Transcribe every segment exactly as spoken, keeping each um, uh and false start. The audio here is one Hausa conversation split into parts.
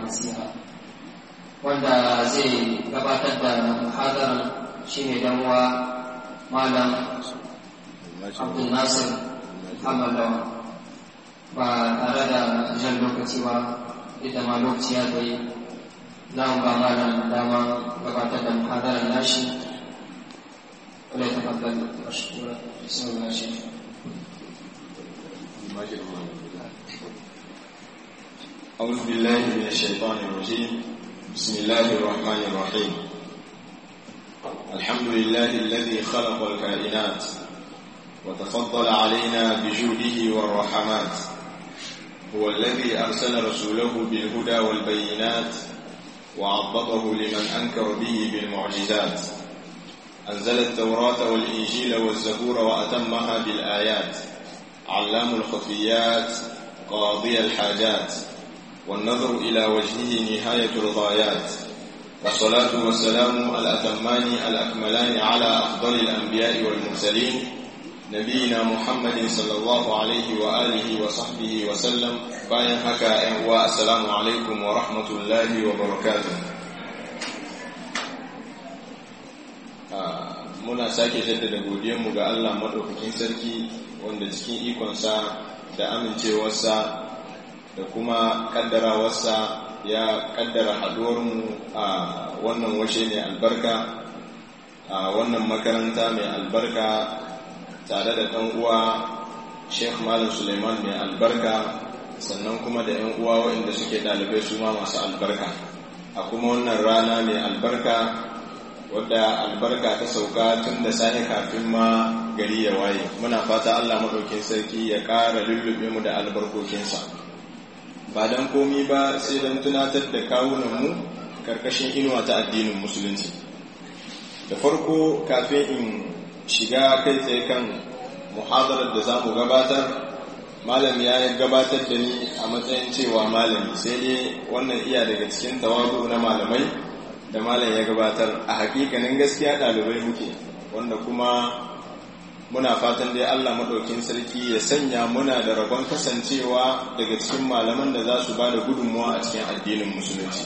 nasiha. Wanda zai gabatar da muhadarar shine dan uwa Malam Abdul Nasir Muhammad Lawan. Ba tare da jan lokaci ba, ita ma lokaci ya tsaye, za mu ba malam dama gabatar da muhadarar nashi. Wala ya tafaddal mashkura. Bismillah shaykh. أعوذ بالله من الشيطان الرجيم. بسم الله الرحمن الرحيم. الحمد لله الذي خلق الكائنات وتفضل علينا بجوده والرحمات. هو الذي أرسل رسوله بالهدى والبينات وعضده لمن أنكر به بالمعجزات. أنزل التوراة والإنجيل والزبور وأتمها بالآيات. علام الخفيات قاضي الحاجات، والنظر إلى وجهه نهاية الغايات. والصلاة والسلام الأتمان الأكملان على أفضل الأنبياء والمرسلين، نبينا محمد صلى الله عليه وآله وصحبه وسلم. باين حكا والسلام عليكم ورحمة الله وبركاته. muna sake jaddada godiyarmu ga Allah madaukakin sarki wanda cikin ikonsa da amincewarsa da kuma kaddarawarsa ya kaddara haduwarmu a wannan washe ne albarka, a wannan makaranta mai albarka, tare da ɗan uwa Sheikh Malam Suleiman mai albarka, sannan kuma da ƴan uwa waɗanda suke ɗalibai su ma masu albarka, a kuma wannan rana mai albarka wadda albarka ta sauka tun da safe kafin ma gari ya waye. Muna fata Allah maɗaukin sarki ya ƙara lullube mu da albarkokinsa, ba don komi ba sai don tunatar da kawunanmu karkashin inuwa ta addinin musulunci. Da farko, kafin in shiga kai tsaye kan muhadarar da za mu gabatar, malam ya gabatar da ni a matsayin cewa malami, sai dai wannan iya daga cikin tawazu na malamai da malam ya gabatar. A hakikanin gaskiya ɗalibai muke, wanda kuma muna fatan dai Allah maɗaukin sarki ya sanya muna da rabon kasancewa daga cikin malaman da za su ba da gudunmuwa a cikin addinin musulunci.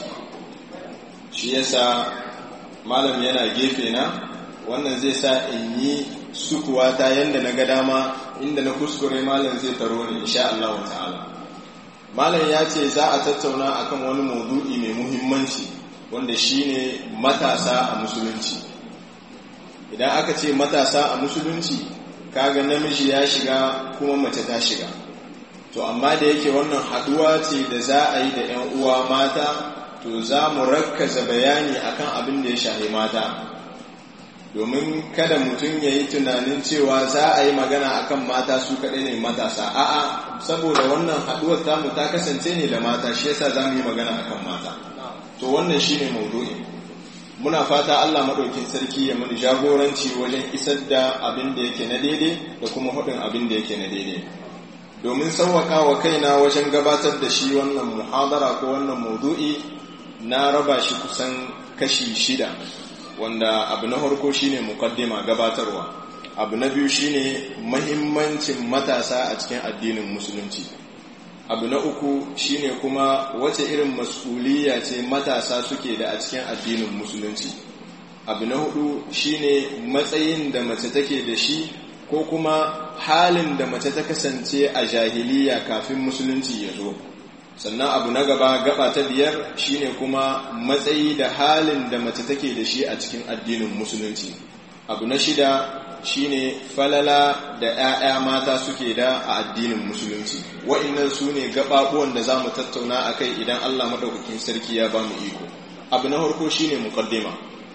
Shi yasa malam yana gefe na, wannan zai sa in yi sukuwa ta yanda na ga dama, inda na kuskure malam zai taro ni insha Allah ta'ala. Malam ya ce za a tattauna akan wani maudu'i mai muhimmanci wanda shine matasa a musulunci. Idan aka ce matasa a musulunci, kaga namiji ya shiga kuma mace ta shiga. To amma da yake wannan haduwa ce da za a yi da ƴan uwa mata, to za mu rakkaza bayani akan abin da ya shafi mata, domin kada mutum ya yi tunanin cewa za a yi magana akan mata su kaɗai ne matasa. A'a, saboda wannan haduwar tamu ta kasance ne da mata, shi yasa za mu yi magana akan mata. To wannan shine maudu'i. Muna fata Allah madaukin sarki ya mana jagoranci wajen isar da abin da yake na daidai da kuma hudin abin da yake na daidai. Domin sauwaka wa kaina wajen gabatar da shi wannan muhadara ko wannan maudu'i, na raba shi kusan kashi shida, wanda abu na farko shine muqaddima, gabatarwa. Abu na biyu shine muhimmancin matasa a cikin addinin musulunci. Abu na uku shine kuma wace irin mas'uliyya ce matasa suke da a cikin addinin musulunci. Abu na hudu shine matsayin da mace take da shi ko kuma halin da mace ta kasance a jahiliya kafin musulunci ya zo. Sannan abu na gaba, gaba ta biyar, shine kuma matsayi da halin da mace take da shi a cikin addinin musulunci. Abu na shida shine falala da ‘ya'ya mata suke da a addinin musulunci. Wa'innan su ne gaɓaɓuwan da za mu tattauna a kai idan Allah maɗaukakin sarki ya ba mu iko. Abu na harko shine muqaddima.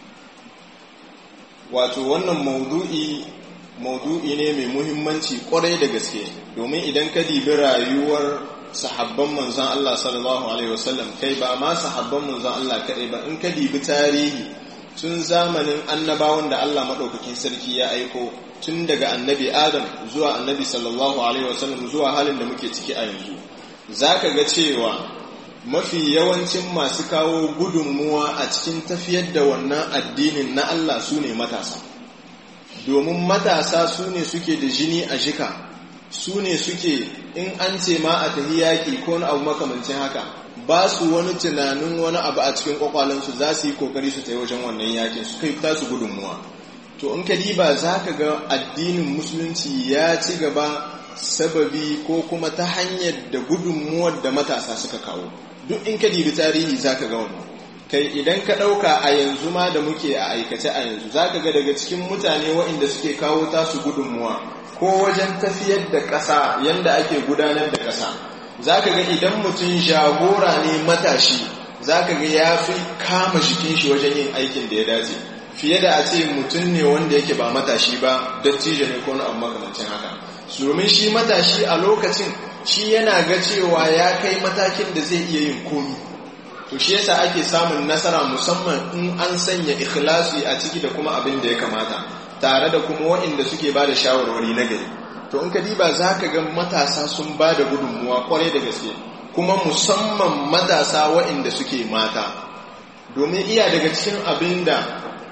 Wato wannan maudu'i maudu'i ne mai muhimmanci ƙwarai da gaske, domin idan ka dibi rayuwar sahabban manzon Allah sallallahu alaihi wasallam, kai ba ma sahabban manzon Allah kaɗai ba, in ka dibi tarihi tun zamanin annabawan da Allah maɗaukakin sarki ya aiko, tun daga annabi Adam zuwa annabi sallallahu alaihi wasallam zuwa halin da muke ciki a yanzu, za ka ga cewa mafi yawancin masu kawo gudunmuwa a cikin tafiyar da wannan addinin na Allah su ne matasa. Domin matasa su ne suke da jini a jika, su ne suke in an ce ma a tafi yaƙi ko na abu makamancin haka, ba su wani tunanin wani abu a cikin kwakwalansu za su yi kokari su ta wajen wannan yakin su kai tasu gudunmuwa. To in ka diba za ka ga addinin musulunci ya ci gaba sababi ko kuma ta hanyar da gudunmuwar da matasa suka kawo. Duk in ka dibi tarihi za ka ga wannan. Kai idan ka ɗauka a yanzu ma da muke a aikace a yanzu za ka ga daga cikin mutane waɗanda suke kawo tasu gudunmuwa ko wajen tafiyar da ƙasa yanda ake gudanar da ƙasa. Za ka ga idan mutum jagora ne matashi za ka ga ya fi kama jikin shi wajen yin aikin da ya dace fiye da a ce mutum ne wanda yake ba matashi ba dattijo ne ko na abu makamancin haka. Domin shi matashi a lokacin shi yana ga cewa ya kai matakin da zai iya yin komi. To shi yasa ake samun nasara musamman in an sanya ikhlasi a ciki da kuma abin da ya kamata tare da kuma waɗanda suke ba da shawarwari na gari. To in ka diba za ka ga matasa sun ba da gudunmuwa kwarai da gaske kuma musamman matasa waɗanda suke mata, domin iya daga cikin abin da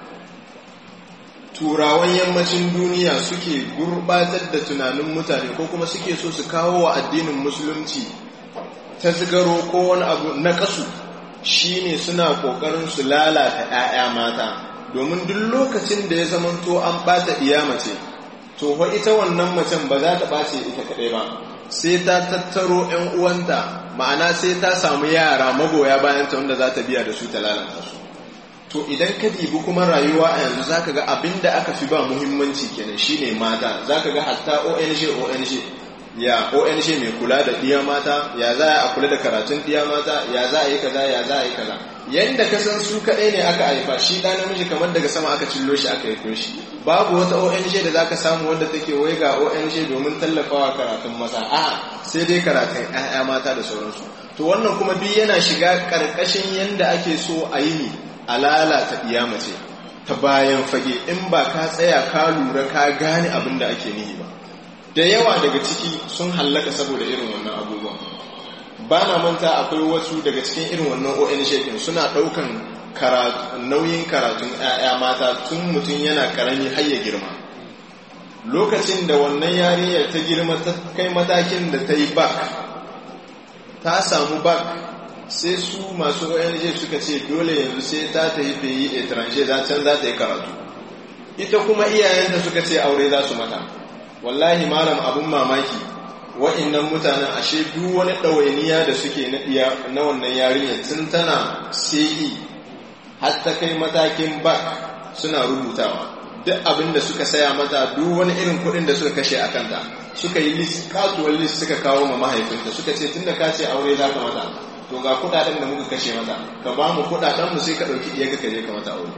turawan yammacin duniya suke gurbatar da tunanin mutane ko kuma suke so su kawo wa addinin musulunci ta zigaro ko wani abu na kasu shine suna kokarin su lalata 'ya'ya mata. Domin duk lokacin da ya zamanto an bata iya mace to fa ita wannan macen ba za ta ɓace ita kaɗai ba, sai ta tattaro 'yan uwanta, ma'ana sai ta samu yara magoya bayan ta wanda za ta biya da su ta lalata su. To idan ka dibi kuma rayuwa a yanzu za ka ga abin da aka fi ba muhimmanci kenan shine mata. Za ka ga hatta O N G O N G ya O N G mai kula da ɗiya mata, ya za a kula da karatun ɗiya mata, ya za a yi kaza, ya za a yi kaza. Yanda ka san su kaɗai ne aka haifa shi ɗan namiji kamar daga sama aka cillo shi aka haifo shi. Babu wata O N G da za ka samu wanda take wai ga O N G domin tallafawa karatun maza, a'a sai dai karatun 'ya'ya mata da sauransu. To wannan kuma duk yana shiga ƙarƙashin yanda ake so a yi ni a lalata ɗiya mace ta bayan fage in ba ka tsaya ka lura ka gane abin da ake nihi ba. Da yawa daga ciki sun hallaka saboda irin wannan abubuwan. Ba na manta akwai wasu daga cikin irin wannan O N G ɗin suna ɗaukan nauyin karatun 'ya'ya mata tun mutum yana karami har ya girma. Lokacin da wannan yarinyar ta girma ta kai matakin da ta yi bak, ta samu bak, sai su masu O N G suka ce dole yanzu sai ta ta yi feyi etranger za can za ta yi karatu. Ita kuma iyayenta suka ce aure za su mata. Wallahi malam abun mamaki wa'innan mutanen ashe duk wani ɗawainiya da suke na wannan yarinyar tun tana C E har ta kai matakin bak suna rubutawa. Duk abin da suka saya mata, duk wani irin kuɗin da suka kashe a kanta, suka yi list, katuwar list suka kawo ma mahaifinta suka ce tun da ka ce aure za ka mata, to ga kuɗaɗen da muka kashe mata, ka ba mu kuɗaɗen mu sai ka ɗauki iya ka je ka mata aure.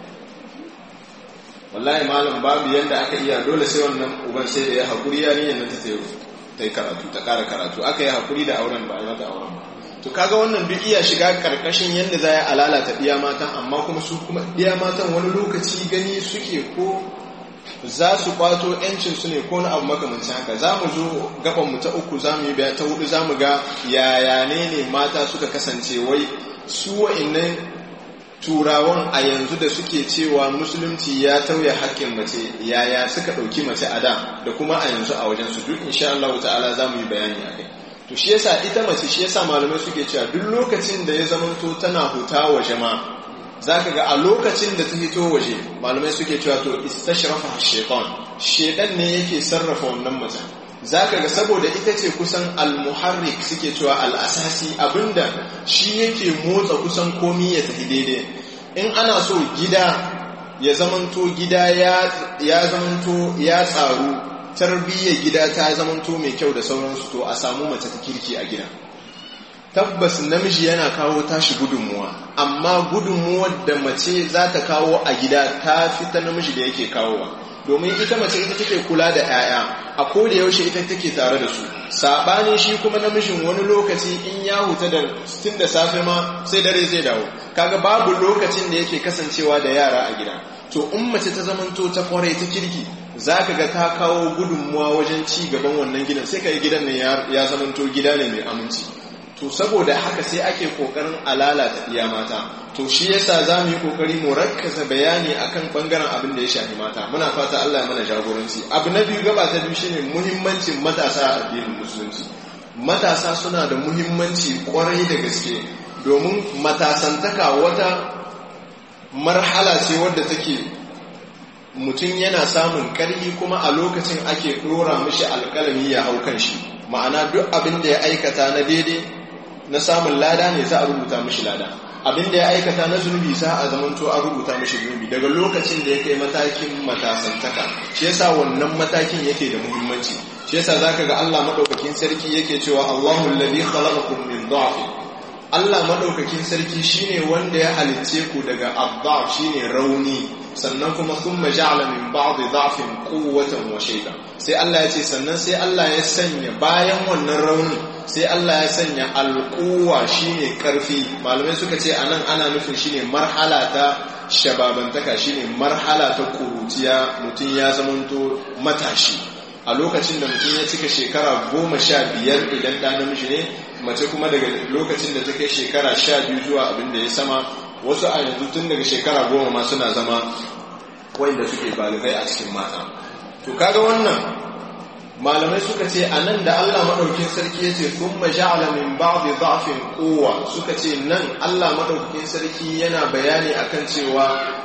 Wallahi malam babu yanda aka iya, dole sai wannan uban sai da ya haƙuri yarinyar nan ta ta yi karatu, ta ƙara karatu, aka yi haƙuri da auren ba a yi mata auren ba. To kaga wannan duk iya shiga karkashin yadda za a lalata ɗiya matan, amma kuma su kuma ɗiya matan wani lokaci gani suke ko za su kwato yancin su ne ko na abu makamancin haka. Za mu zo gaban mu ta uku, za mu yi bayan ta hudu, za mu ga yaya ne ne mata suka kasance wai su wa'innan turawan a yanzu da suke cewa musulunci ya tauye haƙƙin mace, yaya suka ɗauki mace a da da kuma a yanzu a wajen su. Duk insha Allah ta'ala za mu yi bayani a kai. To shi yasa ita mace, shi yasa malamai suke cewa duk lokacin da ya zamanto tana huta waje ma, zaka ga a lokacin da ta hito waje malamai suke cewa to istashrafa shaytan, shaytan ne yake sarrafa wannan mace. Zaka ga saboda ita ce kusan al-muharrik suke cewa al-asasi, abinda shi yake motsa kusan komai ya tafi daidai. In ana so gida ya zamanto gida ya ya zamanto ya tsaru, tarbiyyar gida ta zamanto mai kyau da sauransu, to a samu mace ta kirki a gida. Tabbas namiji yana kawo tashi gudunmuwa, amma gudunmuwar da mace za ta kawo a gida ta fi ta namiji da yake kawowa. Domin ita mace ita take kula da 'ya'ya, a koda yaushe ita take tare da su. Saɓanin shi kuma namijin wani lokaci in ya huta da tun da safe ma sai dare zai dawo. Kaga babu lokacin da yake kasancewa da yara a gida. To in mace ta zamanto ta kwarai ta kirki, za ka ga ta kawo gudunmuwa wajen ci gaban wannan gidan, sai ka yi gidan ne ya zamanto gida ne mai aminci. To saboda haka sai ake kokarin alalata iya mata. To shi yasa za mu yi kokari mu rakkaza bayani akan bangaren abin da ya shafi mata. Muna fata Allah ya mana jagoranci. Abu na biyu, gaba ta biyu shine muhimmancin matasa a addinin musulunci. Matasa suna da muhimmanci kwarai da gaske. domin matasantaka wata marhala ce wadda take mutum yana samun ƙarfi kuma a lokacin ake ɗora mishi alƙalami ya hau kan shi, ma'ana duk abin da ya aikata na daidai na samun lada ne za a rubuta mishi lada, abin da ya aikata na zunubi za a zamanto a rubuta mishi zunubi daga lokacin da ya kai matakin matasantaka. Shi yasa wannan matakin yake da muhimmanci. Shi yasa zaka ga Allah madaukakin sarki yake cewa Allahu alladhi khalaqakum min dha'fin. Allah madaukakin sarki shine wanda ya halicce ku daga ad-dha'f, shine rauni, sannan kuma thumma ja'ala min ba'di dha'fin quwwatan wa shayba. Sai Allah ya ce sannan sai Allah ya sanya bayan wannan rauni sai Allah ya sanya alquwa shine karfi. Malamai suka ce anan ana nufin shine marhala ta shababantaka, shine marhala ta kurutiya, mutum ya zamanto matashi a lokacin da mutum ya cika shekara goma sha biyar idan ɗan namiji ne, mace kuma daga lokacin da ta kai shekara sha biyu zuwa abin da ya sama. Wasu a yanzu tun daga shekara goma ma suna zama wanda suke baligai a cikin mata. To kaga wannan malamai suka ce a nan da Allah maɗaukin sarki ya ce thumma ja'ala min ba'di dha'fin quwwa, suka ce nan Allah maɗaukin sarki yana bayani akan cewa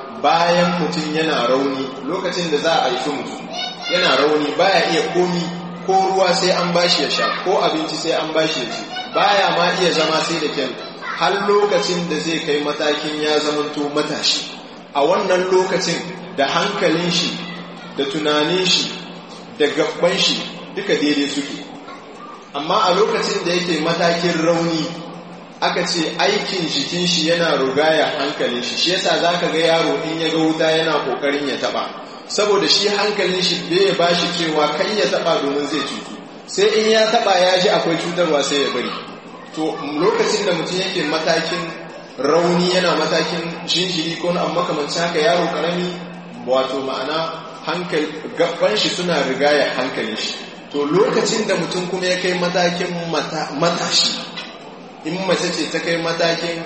bayan mutum yana rauni, lokacin da za a haifi mutum yana rauni, baya iya komi, ko ruwa sai an bashi ya sha, ko abinci sai an bashi ya ci, baya ma iya zama sai da kyan, har lokacin da zai kai matakin ya zamanto matashi. A wannan lokacin da hankalin shi da tunanin shi da gaban shi duka daidai suke, amma a lokacin da yake matakin rauni aka ce aikin jikin shi yana rugaya hankalin shi. Shi yasa zaka ga yaro in ya ga wuta yana kokarin ya taba, saboda shi hankalin shi bai ba shi cewa kai ya taba domin zai cutu, sai in ya taba ya ji akwai cutarwa sai ya bari. To lokacin da mutum yake matakin rauni yana matakin jinjiri ko na amma kamar haka yaro karami, wato ma'ana hankali gaban shi suna rigaya hankalin shi. To lokacin da mutum kuma ya kai matakin matashi, in mace ce ta kai matakin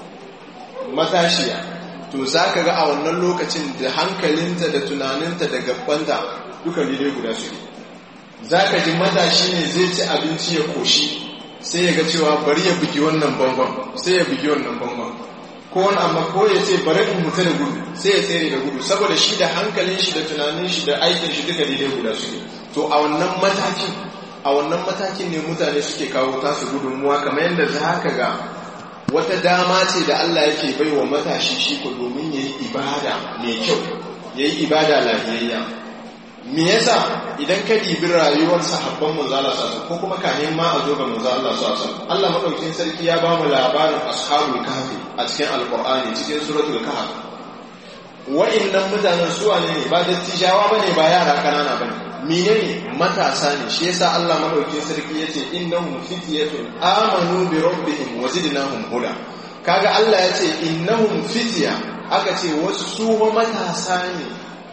matashiya, to za ka ga a wannan lokacin da hankalinta da tunaninta da gabbanta duka daidai guda su. Za ka ji matashi ne zai ci abinci ya koshi, sai ya ga cewa bari ya bugi wannan bangon, sai ya bugi wannan bangon, ko wani amma ko ya ce bari in mutu da gudu, sai ya tsere da gudu, saboda shi da hankalin shi da tunanin shi da aikin shi duka daidai guda su. To a wannan matakin a wannan matakin ne mutane suke kawo tasu gudunmuwa, kamar yadda za ka ga wata dama ce da Allah yake bai wa matashi shi ko domin ya yi ibada mai kyau, ya yi ibada lafiyayya. Me yasa idan ka dibi rayuwar sahabban manzo Allah sallallahu ko kuma kanin ma a zo ga manzo Allah sallallahu Allah madaukakin sarki ya ba mu labarin ashabul kahfi a cikin alqur'ani cikin suratul kahf. Wa'innan mutanen su ne ba dattijawa bane, ba yara kanana bane, menene matasa ne. Shi yasa Allah madaukakin sarki yace innahum fityatun amanu bi rabbihim wa zidnahum huda. Kaga Allah yace innahum fitya, aka ce wasu su matasa ne,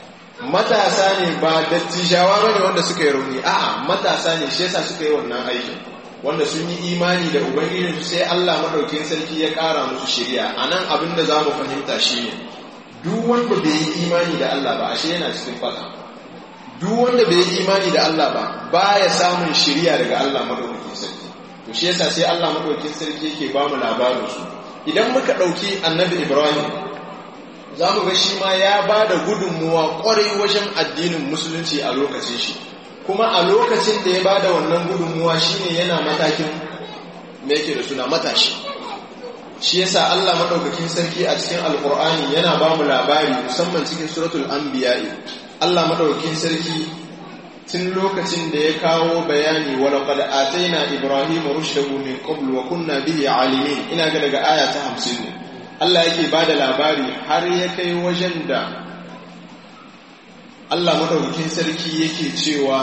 matasa ne ba dattijawa bane wanda suka yi rauni, a'a matasa ne. Shi yasa suka yi wannan aiki, wanda sun yi imani da ubangiji sai Allah madaukakin sarki ya kara musu shari'a. Anan abin da zamu fahimta shine duk wanda bai yi imani da Allah ba ashe yana cikin fata. Duk wanda bai yi imani da Allah ba baya samun shiriya daga Allah madaukakin sarki. To shi yasa sai Allah madaukakin sarki yake ba mu labarin su. Idan muka dauki Annabi Ibrahim, zamu ga shi ma ya bada gudunmuwa kwarai wajen addinin musulunci a lokacin shi. Kuma a lokacin da ya bada wannan gudunmuwa shine yana matakin me yake da suna matashi. Shi yasa Allah madaukakin sarki a cikin Alqur'ani yana ba mu labari, musamman cikin suratul Anbiya. Allah madaukakin sarki tun lokacin da ya kawo bayani wa laqad ataina ibrahima rushdahu min qabl wa kunna bihi alimin, ina ga daga aya ta hamsin ne Allah yake bada labari har ya kai wajen da Allah madaukakin sarki yake cewa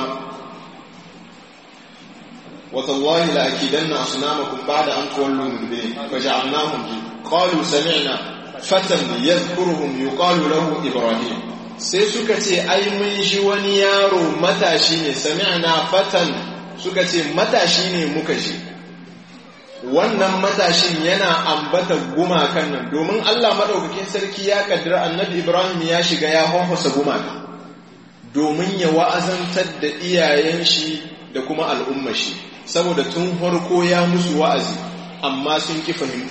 wa tallahi la akidanna asnamakum ba'da an tuwallu mudbirin faja'alnahum qalu sami'na fatan yadhkuruhum yuqalu lahu ibrahim. Sai suka ce ai mun ji wani yaro matashi ne, sami'na fatan, suka ce matashi ne muka ji. Wannan matashin yana ambata gumakan nan, domin Allah madaukakin sarki ya kaddara Annabi Ibrahim ya shiga ya honhosa gumaka domin ya wa'azantar da iyayen shi da kuma al'ummar shi, saboda tun farko ya musu wa'azi amma sun ki fahimta.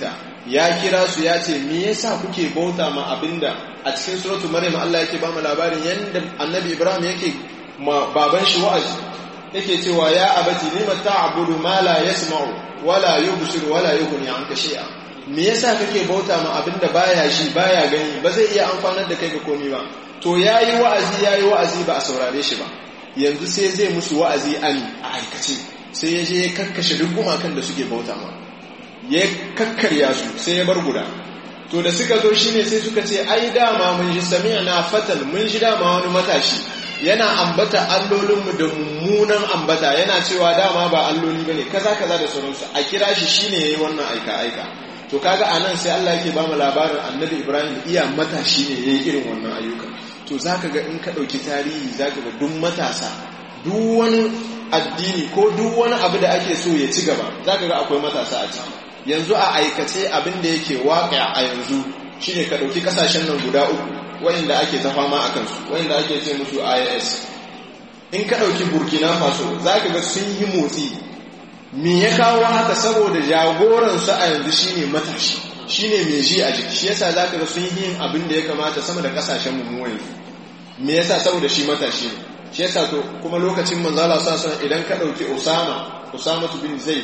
ya kira su ya ce me yasa kuke bauta ma abinda a cikin suratul maryam Allah yake ba mu labarin yanda annabi Ibrahim yake ma baban shi wa'azi yake cewa ya abati lima ta'budu ma la yasma'u wala yubsiru wala yughni anka shay'a me yasa kake bauta ma abinda baya shi baya gani ba zai iya amfanar da kai ga komai ba to yayi wa'azi yayi wa'azi ba a saurare shi ba yanzu sai zai musu wa'azi ani a aikace sai ya je ya kakkashe duk gumakan da suke bauta ma ya kakkarya su sai ya bar guda to da suka zo shine sai suka ce ai dama mun ji sami'na fatan mun ji dama wani matashi yana ambata allolinmu da mummunan ambata yana cewa dama ba alloli bane kaza kaza da sauransu a kira shi shine yayi wannan aika aika to kaga anan sai Allah yake ba mu labarin annabi Ibrahim iya matashi ne yayi irin wannan ayyuka to zaka ga in ka dauki tarihi zaka ga duk matasa duk wani addini ko duk wani abu da ake so ya ci gaba zaka ga akwai matasa a ciki yanzu a aikace abin da yake waƙa a yanzu shine ka dauki kasashen nan guda uku wanda ake ta fama a kansu wanda ake ce musu I S in ka dauki Burkina Faso zaka ga sun yi motsi me ya kawo haka saboda jagoran su a yanzu shine matashi shine mai ji a jiki shi yasa zaka ga sun yi abin da ya kamata sama da kasashen mu yanzu me yasa saboda shi matashi ne shi yasa to kuma lokacin manzo Allah sallallahu alaihi wasallam idan ka dauki Usama Usama bin Zaid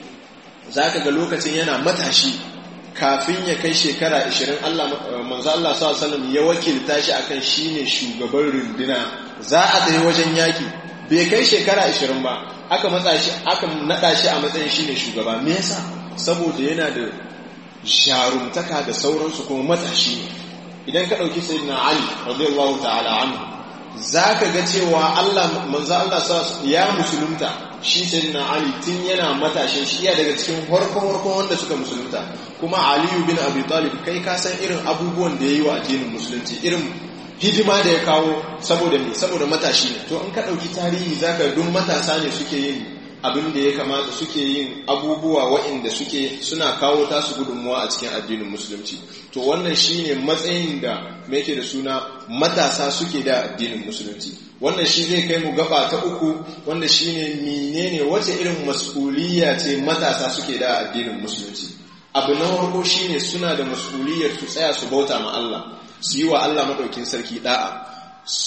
zaka ga lokacin yana matashi kafin ya kai shekara ashirin Allah manzo Allah sallallahu alaihi wasallam ya wakilta shi akan shine shugaban runduna za a tafi wajen yaki bai kai shekara ashirin ba aka matsa shi aka nada shi a matsayin shine shugaba me yasa saboda yana da jarumtaka da sauransu kuma matashi ne idan ka dauki sayyidina Ali radiyallahu ta'ala anhu zaka ga cewa Allah manzo Allah sallallahu ya musulunta shi sayyidina Ali tun yana matashin shi iya daga cikin farkon farkon wanda suka musulunta kuma Ali bin Abi Talib kai ka san irin abubuwan da yayi wa addinin musulunci irin hidima da ya kawo saboda me saboda matashi ne to in ka dauki tarihi zaka duk matasa ne suke yin abin da ya kamata suke yin abubuwa waɗanda suke suna kawo tasu gudunmuwa a cikin addinin musulunci to wannan shine matsayin da me yake da suna matasa suke da addinin musulunci wannan shi zai kai mu gaba ta uku wanda shine menene wace irin mas'uliyya ce matasa suke da addinin musulunci abu na farko shine suna da mas'uliyyar su tsaya su bauta ma Allah su yi wa Allah madaukin sarki da'a su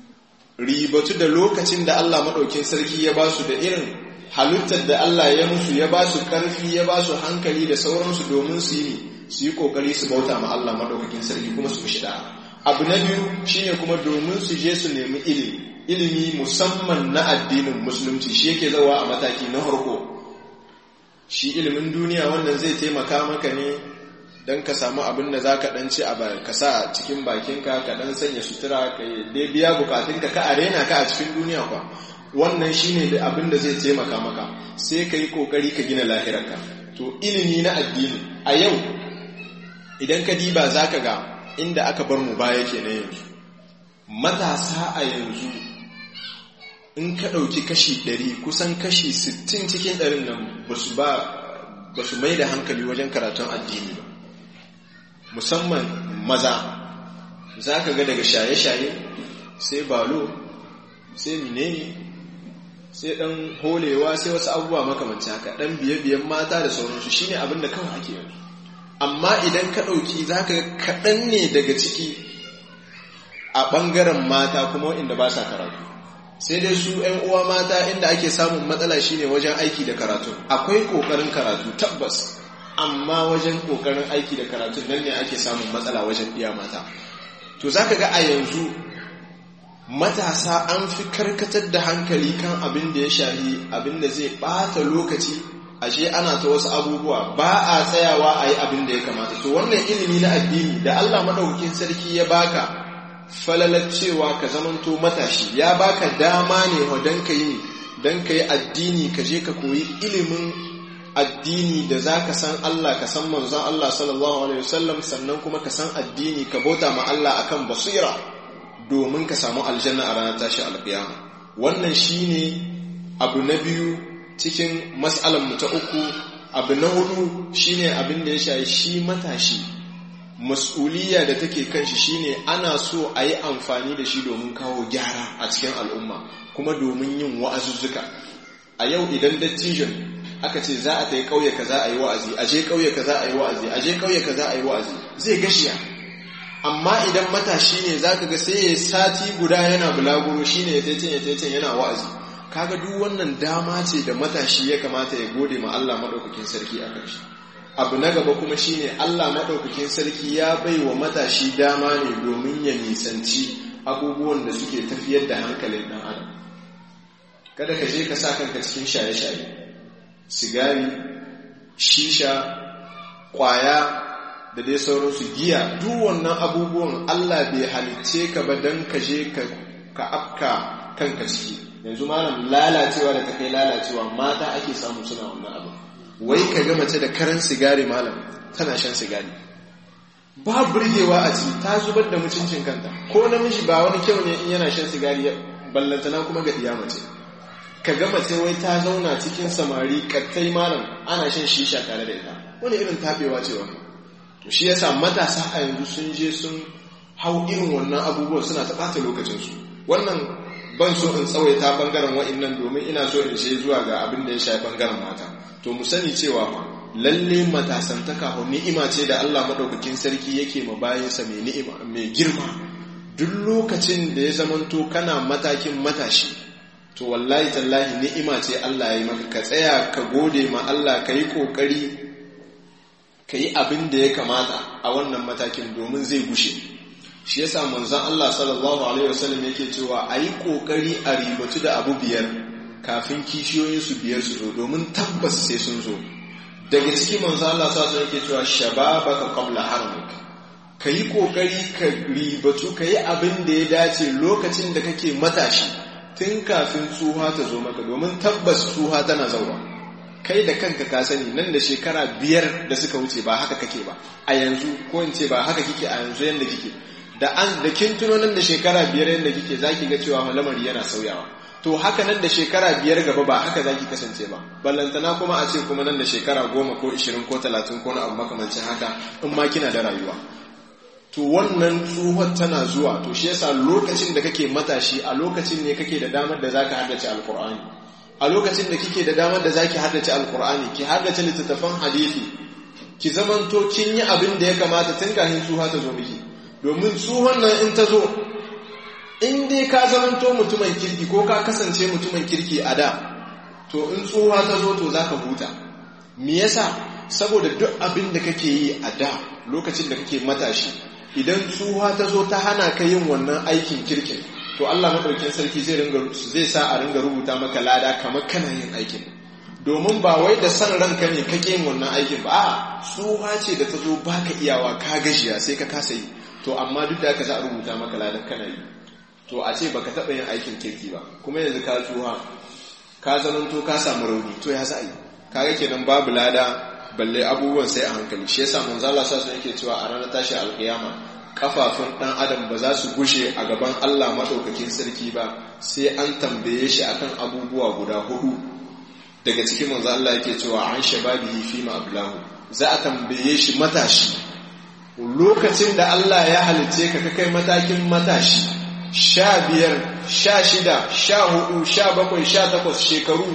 ribatu da lokacin da Allah madaukin sarki ya ba su da irin halittar da Allah ya musu ya ba su karfi ya ba su hankali da sauransu domin su yi su yi kokari su bauta ma Allah madaukakin sarki kuma su fi da'a abu na biyu shine kuma domin su je su nemi ilimi ilimi musamman na addinin musulunci shi yake zawa a mataki na farko shi ilimin duniya wannan zai taimaka maka ne don ka samu abin da za ka ɗan ci a ka sa cikin bakinka ka ɗan sanya sutura ka dai biya bukatunka ka arena ka a cikin duniya kwa wannan shi ne da abin da zai taimaka maka sai ka yi ƙoƙari ka gina lahirarka to ilimi na addini a yau idan ka diba za ka ga inda aka bar mu baya ke na yanzu matasa a yanzu in ka ɗauki kashi ɗari kusan kashi sittin cikin ɗarin nan ba su mai da hankali wajen karatun addini ba musamman maza za ka ga daga shaye-shaye sai balo sai menene sai ɗan holewa sai wasu abubuwa makamanci haka ɗan biye-biyen mata da sauransu shi ne abin da kawai ake yanzu amma idan ka ɗauki za ka kaɗan ne daga ciki a ɓangaren mata kuma inda ba sa karatu sai dai su ‘yan uwa mata inda ake samun matsala shine wajen aiki da karatu akwai ƙoƙarin karatu tabbas amma wajen ƙoƙarin aiki da karatu nan ne ake samun matsala wajen iya mata to za ka ga a yanzu matasa an fi karkatar da hankali kan abin da ya shahi abin da zai ɓata lokaci ashe ana ta wasu abubuwa ba a tsayawa a yi abin da ya kamata to wannan ilimi na addini da Allah maɗaukakin sarki ya baka falalar cewa ka zamanto matashi ya baka dama ne wa don ka yi don ka yi addini ka je ka koyi ilimin addini da za ka san Allah ka san manzon Allah sallallahu alaihi wasallam sannan kuma ka san addini ka bauta ma Allah akan basira domin ka samu aljanna a ranar tashi alƙiyama wannan shine abu na biyu cikin mas'alar mu ta uku abu na hudu shine abin da ya shafi shi matashi mas'uliyya da take kan shi shine ana so a yi amfani da shi domin kawo gyara a cikin al'umma kuma domin yin wa'azuzzuka a yau idan dattijon aka ce za a ta yi ƙauye kaza a yi wa'azi, a je ƙauye kaza a yi wa'azi, a je ƙauye kaza a yi wa'azi, zai gashiya. Amma idan matashi ne za ka ga sai ya sati guda yana bulaguro shi ne ya taicin ya taicin yana wa'azi. Kaga duk wannan dama ce da matashi ya kamata ya gode ma Allah maɗaukakin sarki a kan shi. Abu na gaba kuma shi ne Allah maɗaukakin sarki ya bai wa matashi dama ne domin ya nisanci abubuwan da suke tafiyar da hankalin ɗan adam. Kada ka je ka sa kanka cikin shaye-shaye, sigari, shisha, ƙwaya da dai sauransu, giya, duk wannan abubuwan Allah bai halicce ka ba don ka je ka afka kanka ciki. Yanzu malam lalacewa da ta kai lalacewa mata ake samu suna wannan abu. Wai ka ga mace da karan sigari malam tana shan sigari, ba burgewa a ciki, ta zubar da mutuncin kanta. Ko namiji ba wani kyau ne in yana shan sigari, ballantana kuma ga diya mace. Ka ga mace wai ta zauna cikin samari kattai malam ana shan shisha tare da ita, wani irin tabewa ce wannan. To shi yasa matasa a yanzu sun je sun hau irin wannan abubuwan suna ta ɓata lokacinsu. Wannan ban so in tsawaita bangaren wa'annan domin ina so in je zuwa ga abin da ya shafi bangaren mata. To mu sani cewa fa lalle matasantaka ni'ima ce da Allah madaukakin sarki yake ma bayansa mai ni'ima mai girma. Duk lokacin da ya zamanto kana matakin matashi, to wallahi tallahi ni'ima ce Allah ya yi maka. Ka tsaya ka gode ma Allah, ka yi kokari ka yi abin da ya kamata a wannan matakin domin zai gushe. Shi yasa manzon Allah sallallahu alaihi wasallam yake cewa ayi kokari a ribatu da abu biyar kafin kishiyoyin su biyar su zo, domin tabbas sai sun zo. Daga cikin manzon Allah sallallahu alaihi wasallam yake cewa shababaka qabla haramik, kayi kokari ka ribatu, kayi abin da ya dace lokacin da kake matashi tun kafin tsuha ta zo maka, domin tabbas tsuha tana zauwa. Kai da kanka ka sani nan da shekara biyar da suka wuce ba haka kake ba a yanzu, ko in ce ba haka kike a yanzu yanda kike. Da an da kin tuno nan da shekara biyar yanda kike zaki ga cewa lamari yana sauyawa. To haka nan da shekara biyar gaba ba haka zaki kasance ba. Ballantana kuma a ce kuma nan da shekara goma ko ishirin ko talatin ko na abu makamancin haka in ma kina da rayuwa. To wannan tsuhar tana zuwa. To shi yasa lokacin da kake matashi a lokacin ne kake da damar da zaka haddace alqur'ani. A lokacin da kike da damar da zaki haddace alqur'ani, ki haddace littattafan hadisi, ki zamanto kin yi abin da ya kamata tun kafin tsuha ta zo miki. Domin tsuhon nan in ta zo, in dai ka zamanto mutumin kirki ko ka kasance mutumin kirki a da, to in tsuha ta zo to zaka huta. Me yasa? Saboda duk abin da kake yi a da lokacin da kake matashi, idan tsuha ta zo ta hana ka yin wannan aikin kirkin, to Allah madaukakin sarki zai ringa zai sa a ringa rubuta maka lada kamar kana yin aikin. Domin ba wai da san ranka ne kake yin wannan aikin ba, a'a tsuha ce da ta zo baka iyawa, ka gajiya sai ka kasa yi. To amma duk da haka za a rubuta maka ladan kana yi. To a ce baka taɓa yin aikin kirki ba, kuma yanzu ka tsuha, ka zamanto ka samu rauni, to ya za a yi? Kaga kenan babu lada, balle abubuwan sai a hankali. Shi yasa manzo Allah sallallahu alaihi wasallam yake cewa a ranar tashi alkiyama kafafun dan adam ba za su gushe a gaban Allah madaukakin sarki ba sai an tambaye shi akan abubuwa guda hudu. Daga cikin manzo Allah yake cewa an shababihi fi ma ablahu, za a tambaye shi matashi lokacin da Allah ya halice ka kai matakin matashi sha biyar, sha shida, sha hudu, sha bakwai, sha takwas shekaru,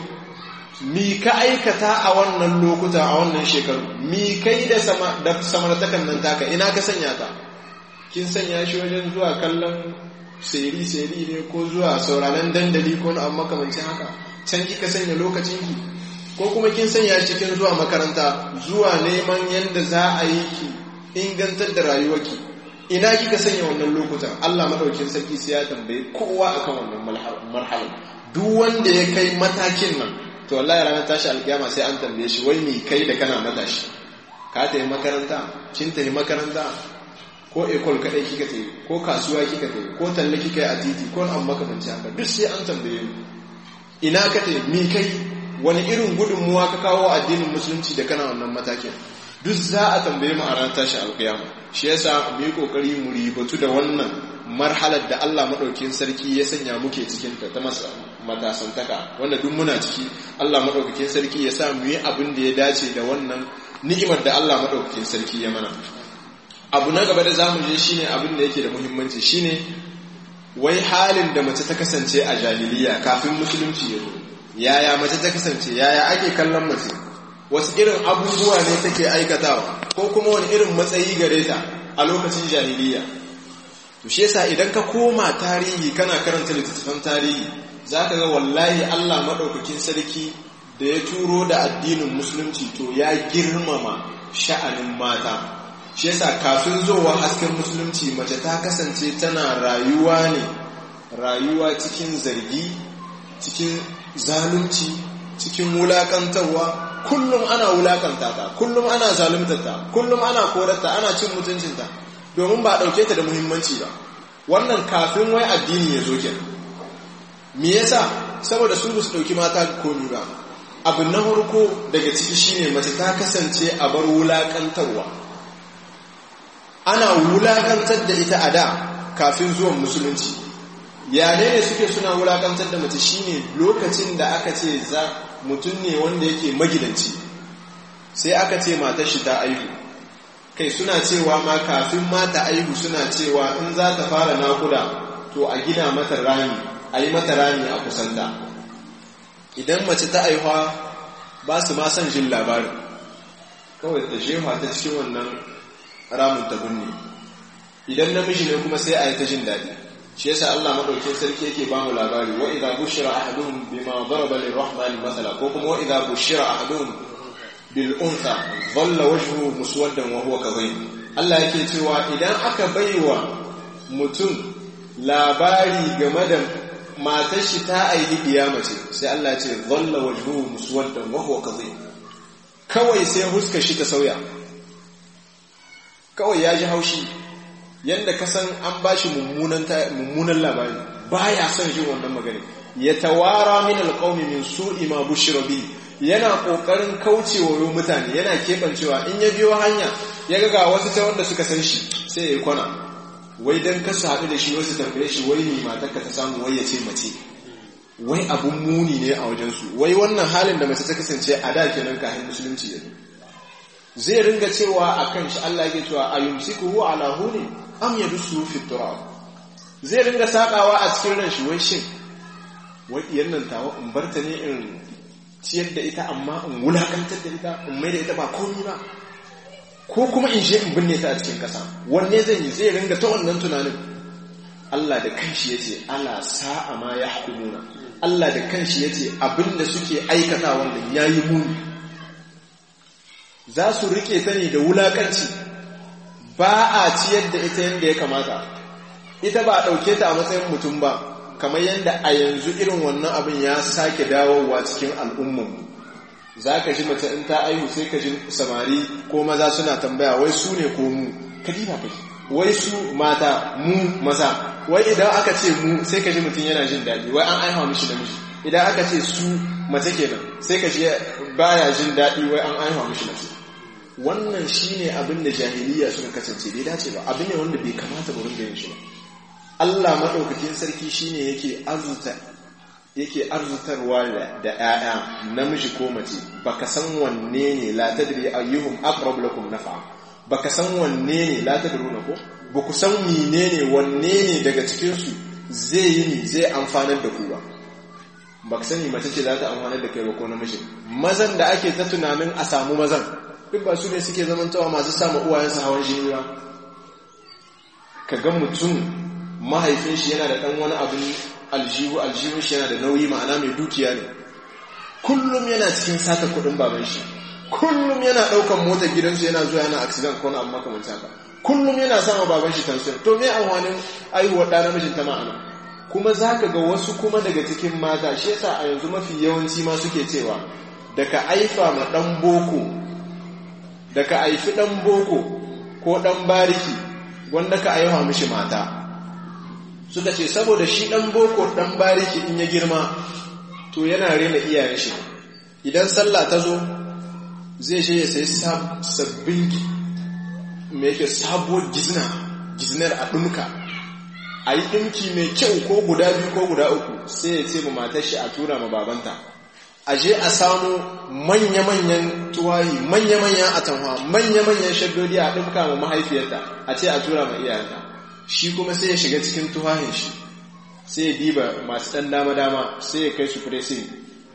mi ka aikata a wannan lokuta, a wannan shekaru, mi kai da samartakan nan taka, ina ka sanya ta? Kin sanya shi wajen zuwa kallon seri-seri ne, ko zuwa sauraron dandali ko na abu makamancin haka, can kika sanya lokacinki, ko kuma kin sanya shi cikin zuwa makaranta, zuwa neman yadda za a yi ki ingantar da rayuwarki, ina kika sanya wannan lokutan? Allah madaukin sarki sai ya tambaye kowa akan wannan marhala. Duk wanda ya kai matakin nan, to wallahi ranar tashi alkiyama sai an tambaye shi, wai me kai da kana matashi? Ka tafi makaranta, kin tafi makaranta, ko ekol kadai kika tafi, ko kasuwa kika tafi, ko talle kika yi a titi, ko an makamanci haka, duk sai an tambaye mu. Ina ka tafi, me kai, wani irin gudunmuwa ka kawo addinin musulunci da kana wannan matakin? Duk za a tambaye mu a ranar tashi alkiyama. Shi yasa mu yi kokari mu ribatu da wannan marhalar da Allah madaukakin sarki ya sanya muke cikin ta ta matasantaka, wanda duk muna ciki. Allah madaukakin sarki ya sa mu yi abin da ya dace da wannan ni'imar da Allah madaukakin sarki ya mana. Abu na gaba da zamu je shine abin da yake da muhimmanci, shine wai halin da mace ta kasance a jahiliya kafin musulunci ya zo. yaya mace ta kasance, yaya ake kallon mace, wasu irin abubuwa ne take aikatawa, ko kuma wani irin matsayi gare ta a lokacin jahiliya. To shi yasa idan ka koma tarihi kana karanta littattafan tarihi zaka ga wallahi Allah madaukakin sarki da ya turo da addinin musulunci to ya girmama sha'anin mata. Shi yasa kafin zuwa hasken musulunci mace ta kasance tana rayuwa ne rayuwa cikin zargi, cikin zalunci, cikin wulakantarwa. Kullum ana wulakanta ta, kullum ana zaluntar ta, kullum ana korarta, ana cin mutuncinta, domin ba dauke ta da muhimmanci ba. Wannan kafin wai addini ya zo kenan. Me yasa? Saboda su ba su dauki mata komai ba. Abin na farko daga ciki shine mace ta kasance a bar wulakantarwa. Ana wulakantar da ita a da kafin zuwan musulunci. Ya ne suke suna wulakantar da mace shine lokacin da aka ce za mutum ne wanda yake magidanci, sai aka ce matar shi ta aihu. Kai suna cewa ma kafin mata aihu suna cewa in za ta fara nakuda to a gina mata rami, a yi mata rami a kusanta. Idan mace ta aihuwa ba su ma son jin labarin, kawai ta jefa ta cikin wannan ramin ta binne. Idan namiji ne kuma sai a yi ta jin daɗi. Shi yasa Allah madaukakin sarki yake ba mu labari, wa idza bushira ahaduhum bima daraba lirrahmani mathala, ko kuma wa idza bushira ahaduhum bil untha dhalla wajhuhu muswaddan wa huwa kadhib. Allah yake cewa idan aka baiwa mutum labari game da matar shi ta aihi kiyamace, sai Allah ya ce dhalla wajhuhu muswaddan wa huwa kadhib. Kawai sai huskar shi ta sauya, kawai ya ji haushi, yanda ka san an bashi mummunan mummunan labari, baya son jin wannan magana. Ya tawara min alqawmi min su'i ma bushira bi, yana kokarin kaucewa mutane, yana kebancewa. In ya biyo hanya ya ga ga wasu ta wanda suka san shi sai ya kwana, wai dan ka su haɗu da shi wasu tambaye shi wai ni matarka ta samu, wai ya ce mace, wai abun muni ne a wajen su. Wai wannan halin da mace ta kasance a da kenan kafin musulunci ya zo. Zai ringa cewa akan shi Allah yake cewa ayumsikuhu ala huni am yadussu fi turab. Zai ringa sakawa a cikin ran shi, wai shin wai iyan nan tawa in barta ne in ciyar da ita amma in wulakantar da ita, in mai da ita ba komai ba, ko kuma in je in binne ta a cikin kasa, wanne zan yi? Zai ringa ta wannan tunanin. Allah da kanshi yace ala sa'a ma yahkumuna. Allah da kanshi yace abinda suke aikata wannan yayi muni. Za su rike ta ne da wulakanci, ba a ciyar da ita yadda ya kamata, ita ba a ɗauke ta a matsayin mutum ba, kamar yadda a yanzu irin wannan abin ya sake dawowa cikin al'ummanmu. Za ka ji mace in ta aihu sai ka ji samari ko maza suna tambaya wai su ne ko mu, ka ji ba kai, wai su mata mu maza, wai idan aka ce mu sai ka ji mutum yana jin daɗi, wai an aiha mishi da mishi. Idan aka ce su mace kenan sai ka ji baya jin daɗi, wai an aiha mishi da mishi. Wannan shine abin da jahiliya suka kasance, bai dace ba, abin ne wanda bai kamata ba rinda yin shi ba. Allah madaukakin sarki shine yake arzuta yake arzutarwa da ƴaƴa namiji ko mace. Baka san wanne ne, la tadri ayyuhum aqrab lakum naf'a, baka san wanne ne, la tadruna ko baku san menene wanne ne daga cikin su zai yi ni zai amfanar da ku ba. Baka sani mace ce za ta amfanar da kai ba ko namiji. Mazan da ake ta tunanin a samu mazan, duk ba su ne suke zamantawa masu sama uwayensu hawan jini ba. Ka ga mutum mahaifin shi yana da ɗan wani abin aljihu, aljihun shi yana da nauyi, ma'ana mai dukiya ne, kullum yana cikin sata kuɗin baban shi, kullum yana ɗaukan motar gidansu yana zuwa yana accident ko na abu makamancin haka, kullum yana sama baban shi tansiyon. To me amfanin aihuwar ɗa namijin ta ma'ana? Kuma za ka ga wasu kuma daga cikin mata, shi yasa a yanzu mafi yawanci ma suke cewa da ka aifa ma ɗan boko, da ka aifi ɗan boko ko ɗan bariki wanda ka aiwa mishi mata. Suka ce saboda shi ɗan boko ɗan bariki in ya girma to yana rena iyayen shi. Idan sallah ta zo zai je ya sai sabbin me yake sabuwar gizna, giznar a ɗumka, a yi ɗinki mai kyau ko guda biyu ko guda uku, sai ya ce ma matar shi a tura ma babanta. A je a samu manya-manyan tuwayi, manya-manyan atamwa, manya-manyan shaddodi a ɗumka ma mahaifiyarta, a ce a tura ma iyayenta. Shi kuma sai ya shiga cikin tuwahin shi, sai ya diba masu ɗan dama-dama, sai ya kai su pressing,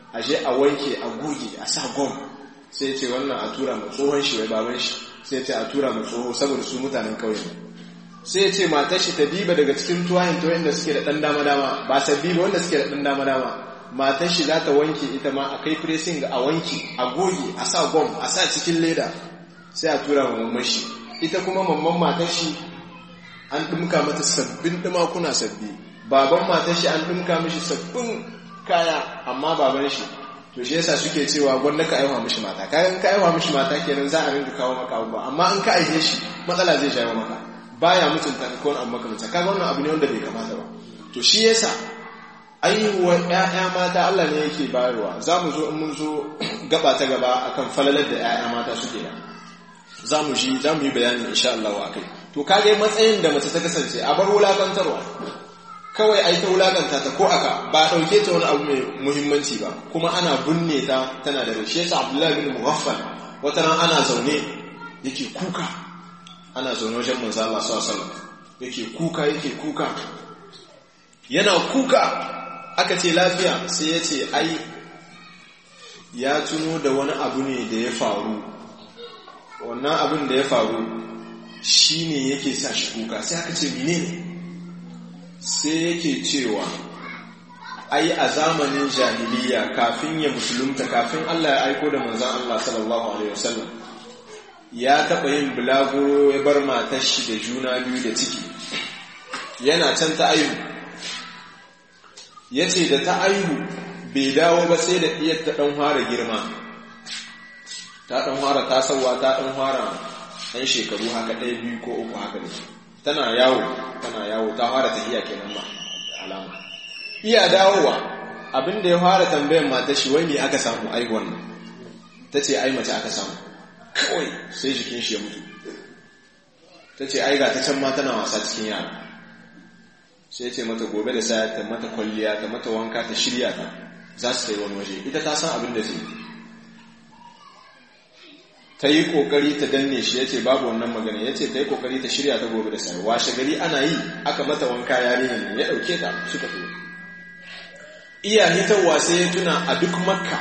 a je a wanke a goge a sa gom, sai ce wannan a tura mu tsohon shi wai baban shi, sai ce a tura mu tsoho saboda su mutanen kauye. Sai ce matar shi ta diba daga cikin tuwahin tuwahin da suke da dan dama dama, ba sabbi ba wanda suke da dan dama dama, matar shi za ta wanke ita ma a kai pressing a wanke a goge a sa gom a sa cikin leda, sai a tura mu mamman shi. Ita kuma mamman matar shi an dumka mata sabbin dumakuna sabbi, baban matar shi an dumka mishi sabbin kaya, amma baban shi to shi yasa suke cewa gwanda ka aiwa mishi mata, kayan ka aiwa mishi mata kenan za a rinka kawo maka abubuwa, amma in ka aihe shi matsala zai shawo maka, baya mutunta ka wani abu makamanta, kaga wannan abu ne wanda bai kamata ba. To shi yasa aihuwar ƴaƴa mata Allah ne yake bayarwa. Za mu zo in mun zo gaba ta gaba akan falalar da ƴaƴa mata suke da, za mu ji za mu yi bayani insha Allah akai. To kage matsayin da mace ta kasance a bar wulakantarwa, kawai ai ta wulakanta ta ko aka ba dauke ta wani abu mai muhimmanci ba, kuma ana binne ta tana da rashe. Yasa Abdullahi bin Mughaffal wata ran ana zaune yake kuka, ana zaune wajen manzo Allah sallallahu alaihi wasallam yake kuka yake kuka yana kuka, aka ce lafiya, sai ya ce ai ya tuno da wani abu ne da ya faru, wannan abin da ya faru shine yake sa shi kuka. Sai aka ce menene? Sai yake cewa ai a zamanin jahiliya kafin ya musulunta, kafin Allah ya aiko da manzon Allah sallallahu alaihi wasallam, ya taɓa yin bulaguro ya bar matar shi da juna biyu da ciki, yana can ta aihu. Ya ce da ta aihu bai dawo ba sai da ɗiyar ta ɗan fara girma, ta ɗan fara tasowa, ta ɗan fara ɗan shekaru haka ɗaya biyu ko uku haka ne, tana yawo tana yawo ta fara tafiya kenan ma alama. Iya dawowa abinda ya fara tambayan matar shi wai me aka samu aihuwan nan, ta ce ai mace aka samu. Kawai sai jikin shi ya mutu, ta ce ai ga ta can ma tana wasa cikin yara. Sai ce mata gobe da sai ta mata kwalliya, ta mata wanka, ta shirya ta za su yi wani waje, ita ta san abin da zai. Ta yi kokari ta danne shi, yace babu wannan magana, yace ta yi kokari ta shirya ta gobe da sai. Washe gari ana yi aka mata wanka, yarinyar ne ya dauke ta suka tafi. Iya hitarwa sai ya tuna a duk Makka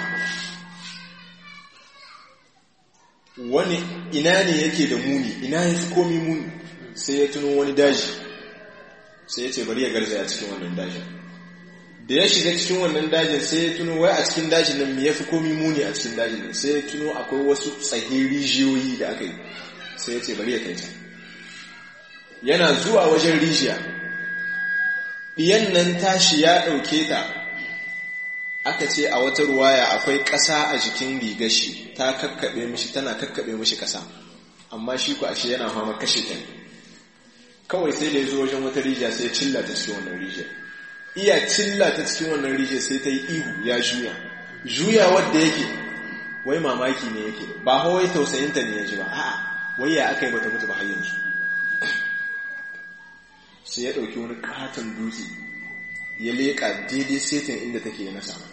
wani ina ne yake da muni, ina ya fi komi muni. Sai ya tuno wani daji, sai ya ce bari ya garzaya cikin wannan dajin. Da ya shiga cikin wannan dajin sai ya tuno wai a cikin dajin nan me ya fi komi muni a cikin dajin nan. Sai ya tuno akwai wasu tsahin rijiyoyi da aka yi, sai ya ce bari ya kai can. Yana zuwa wajen rijiya, ɗiyan nan tashi ya ɗauke ta, aka ce a wata ruwaya akwai ƙasa a jikin rigar shi, ta kakkaɓe mishi, tana kakkaɓe mishi ƙasa, amma shi ku ashe yana fama kashe ta. Kawai sai da ya zo wajen wata rijiya sai ya cilla ta cikin wannan rijiyar. Iya cilla ta cikin wannan rijiyar sai ta yi ihu ya juya. Juya wadda yake, wai mamaki ne yake, ba wai tausayinta ne ya ji ba, a'a, wai ya aka yi bata mutu ba har yanzu. Sai ya ɗauki wani katon dutse, ya leƙa daidai setin inda take na sama.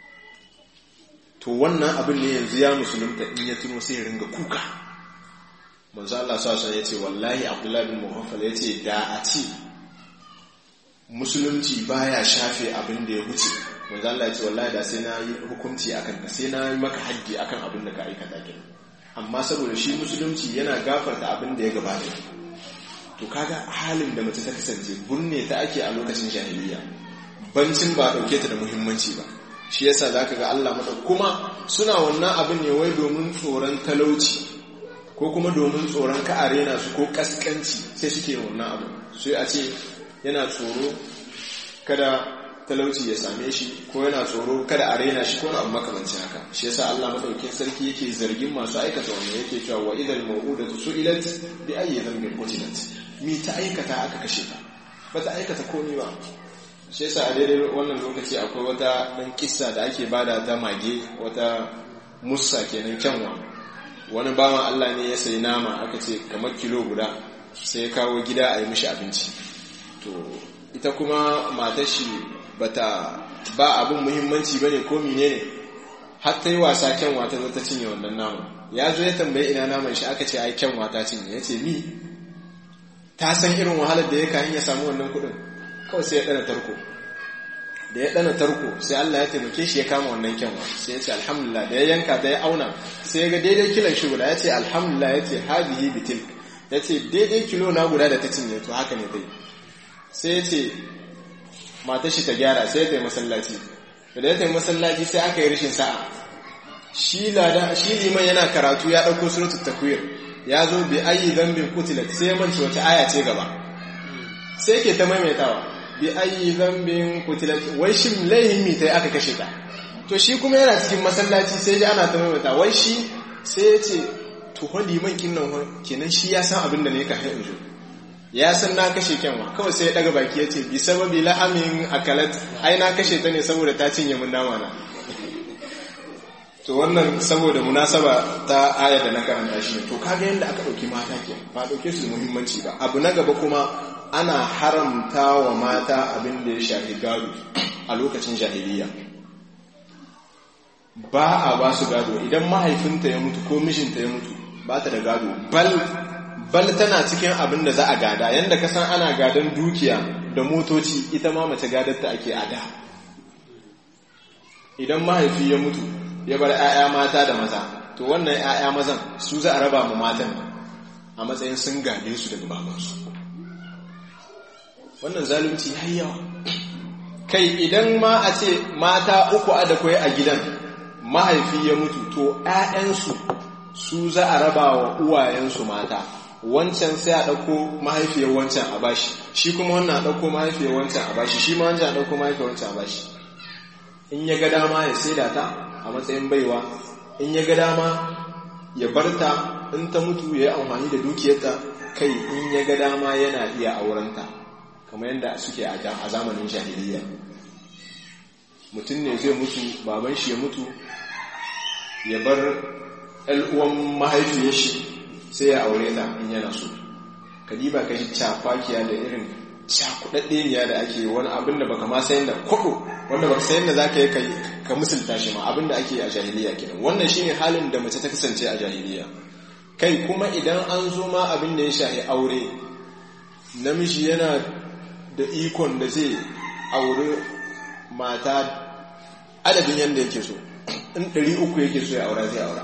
To wannan abin ne yanzu ya musulunta, in ya tuno sai ya ringa kuka. Manzo Allah sallallahu alaihi wasallam yace wallahi Abdullah bin Mughaffal yace da a ce musulunci baya shafe abin da ya wuce, manzo Allah yace wallahi da sai na yi hukunci akan ka, sai na yi maka haddi akan abin da ka aikata kenan. Amma saboda shi musulunci yana gafarta abin da ya gabata. To kaga halin da mace ta kasance bunne ta ake a lokacin jahiliya, bancin ba dauke ta da muhimmanci ba. Shi yasa zaka ga Allah mata kuma suna wannan abin ne wai domin tsoron talauci, ko kuma domin tsoron ka arena su ko kaskanci, sai suke wannan abu. Sai a ce yana tsoro kada talauci ya same shi, ko yana tsoro kada arena shi, ko na abu makamancin haka. Shi yasa Allah madaukakin sarki yake zargin masu aikata wannan, yake cewa wa idal maw'udatu su'ilat bi ayyi dhanbin qutilat. Mi ta aikata aka kashe ta, ba ta aikata komai ba. Shi yasa a daidai wannan lokaci akwai wata dan kissa da ake bada ta mage, wata mussa kenan, kyanwa. Wani bawan Allah ne ya sayi nama, aka ce kamar kilo guda, sai ya kawo gida a yi mishi abinci. To ita kuma matar shi bata ba abin muhimmanci bane ko menene, har ta yi wasa kyanwa ta zo ta cinye wannan nama. Ya zo ya tambaye ina naman shi, aka ce ai kyanwa ta cinye. Ya ce ni ta san irin wahalar da ya kayan ya samu wannan kudin. Kawai sai ya ɗana tarko, da ya dana tarko sai Allah ya taimake shi ya kama wannan kyanwa sai ya ce alhamdulillah. da ya yanka ta ya auna sai ya ga daidai kilon shi guda ya ce alhamdulillah, ya ce hadihi bitil, ya ce daidai kilo na guda da ta cinye to haka ne dai. sai ya ce matar shi ta gyara sai ya tayi masallaci, da ya tayi masallaci sai aka yi rashin sa'a, shi lada shi liman yana karatu ya dauko suratul takwir ya zo bi ayi dhanbin qutilat sai ya mance wata aya ce gaba sai yake ta maimaitawa bi ayi dhanbin qutilat, wai shi laihin mi tai aka kashe ta. to shi kuma yana cikin masallaci sai ya ana ta maimaita wai shi sai ya ce to ho liman kin nan kenan shi ya san abin da ne ka hain zo, ya san na kashe kyanwa, kawai sai ya daga baki ya ce bi sababi lahamin akalat, ai na kashe ta ne saboda ta cinye mun nama na. to wannan saboda munasaba ta aya da na karanta shi. to kaga yanda aka dauki mata ke ba dauke su da muhimmanci ba. abu na gaba kuma ana haramta wa mata abin da ya shafi gado a lokacin jahiliya. ba a ba su gado idan mahaifinta ya mutu ko mishinta ya mutu, ba ta da gado. bal bal tana cikin abin da za a gada, yanda ka san ana gadan dukiya da motoci, ita ma mace gadarta ake ada. idan mahaifi ya mutu ya bar 'ya'ya mata da maza, to wannan 'ya'ya mazan su za a raba mu matan a matsayin sun gade su daga babansu. wannan zalunci har yawa. kai idan ma a ce mata uku a da kwai a gidan, mahaifi ya mutu, to 'ya'yansu su za a raba wa uwayensu mata. wancan sai a ɗauko mahaifiyar wancan a bashi, shi kuma wannan a ɗauko mahaifiyar wancan a bashi, shi ma wancan a ɗauko mahaifiyar wancan a bashi. in ya ga dama ya saida ta a matsayin baiwa, in ya ga dama ya barta, in ta mutu ya yi amfani da dukiyarta. kai in ya ga dama yana iya aurenta, kamar yadda suke a zamanin jahiliya. mutum ne zai mutu, baban shi ya mutu, ya bar uwan mahaifiyar shi sai ya aure ta in yana so. kadiba ka shi cafakiya da irin cakudaddeniya da ake wani abin da baka ma sayin da kwado, wanda baka sayin da zaka yi ka musulta shi ma, abin da ake a jahiliya kenan. wannan shine halin da mace ta kasance a jahiliya. kai kuma idan an zo ma abin da ya shahi aure, namiji yana da ikon da zai aure mata adadin yanda yake so. in ɗari uku yake so ya aura zai aura.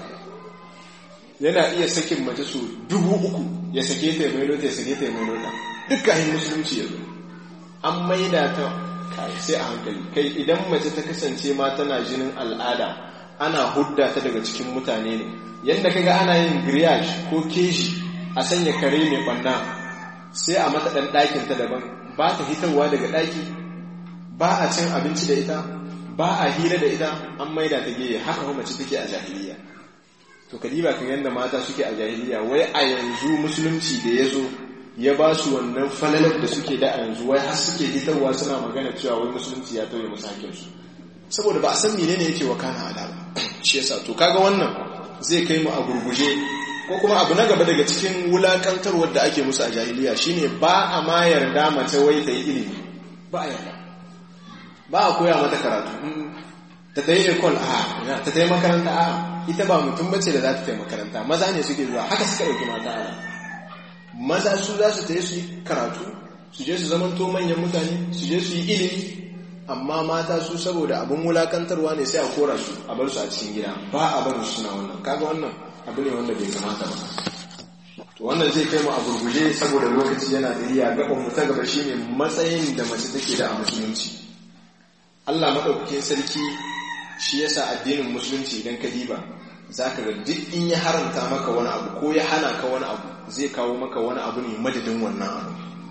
yana iya sakin mace su dubu uku ya sake ta mai lota ya sake ta mai lota. dukkan musulunci yanzu an maida ta kai sai a hankali. kai idan mace ta kasance ma tana jinin al'ada, ana hudda ta daga cikin mutane ne. yanda kaga ana yin grillage ko keji a sanya kare mai banna, sai a mata dan ɗakin ta daban, ba ta hitarwa daga ɗaki, ba a cin abinci da ita, ba a hira da ita, an maida ta geye. haka kuma mace take a jahiliya. to kadiba kan yanda mata suke a jahiliya, wai a yanzu musulunci da ya zo ya ba su wannan falalar da suke da a yanzu, wai har suke hitarwa suna magana cewa wai musulunci ya tauye musu hakkinsu, saboda ba a san menene yake wakana a da ba. shi yasa to kaga wannan zai kai mu a gurguje, ko kuma abu na gaba daga cikin wulakantarwar da ake musu a jahiliya shine ba a ma yarda mace wai ta yi ilimi. ba a yarda, ba a koya mata karatu. ta ta yi ekol a ta ta yi makaranta a ita ba mutum bace da za ta ta yi makaranta. maza ne suke zuwa, haka suka ɗauki mata a maza su za su ta yi su yi karatu, su je su zamanto manyan mutane, su je su yi ilimi. amma mata su saboda abin wulakantarwa ne sai a kora su a bar su a cikin gida, ba a bar su suna wannan. kaga wannan abu ne wanda bai kamata ba. to wannan zai kai mu a gurguje saboda lokaci yana da iya. gaban mu ta gaba shine matsayin da mace take da a musulunci. Allah madaukakin sarki shi yasa addinin musulunci idan ka diba zaka ga duk in ya haramta maka wani abu ko ya hana ka wani abu, zai kawo maka wani abu ne madadin wannan abu.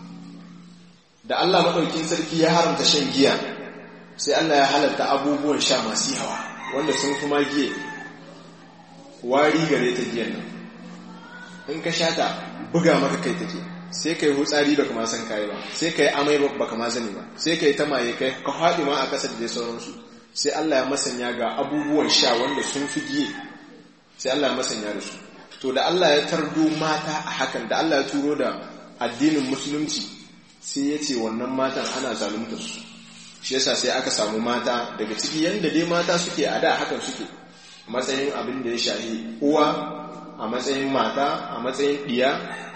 da Allah madaukakin sarki ya haramta shan giya, sai Allah ya halatta abubuwan sha masu yawa wanda sun kuma giye. wari gare ta giyan nan, in ka sha ta buga maka kai take, sai kai hutsari baka ma san kai ba, sai kai amai baka ma sani ba, sai kai tamaye kai ka faɗi ma a ƙasa da sauransu. sai Allah ya masanya ga abubuwan sha wanda sun fi giye, sai Allah ya masanya da su. to da Allah ya tardo mata a hakan, da Allah ya turo da addinin musulunci, sai ya ce wannan matan ana zaluntar su. shi yasa sai aka samu mata daga ciki yanda dai mata suke a da hakan suke, matsayin abin da ya shahi uwa, a matsayin mata, a matsayin diya,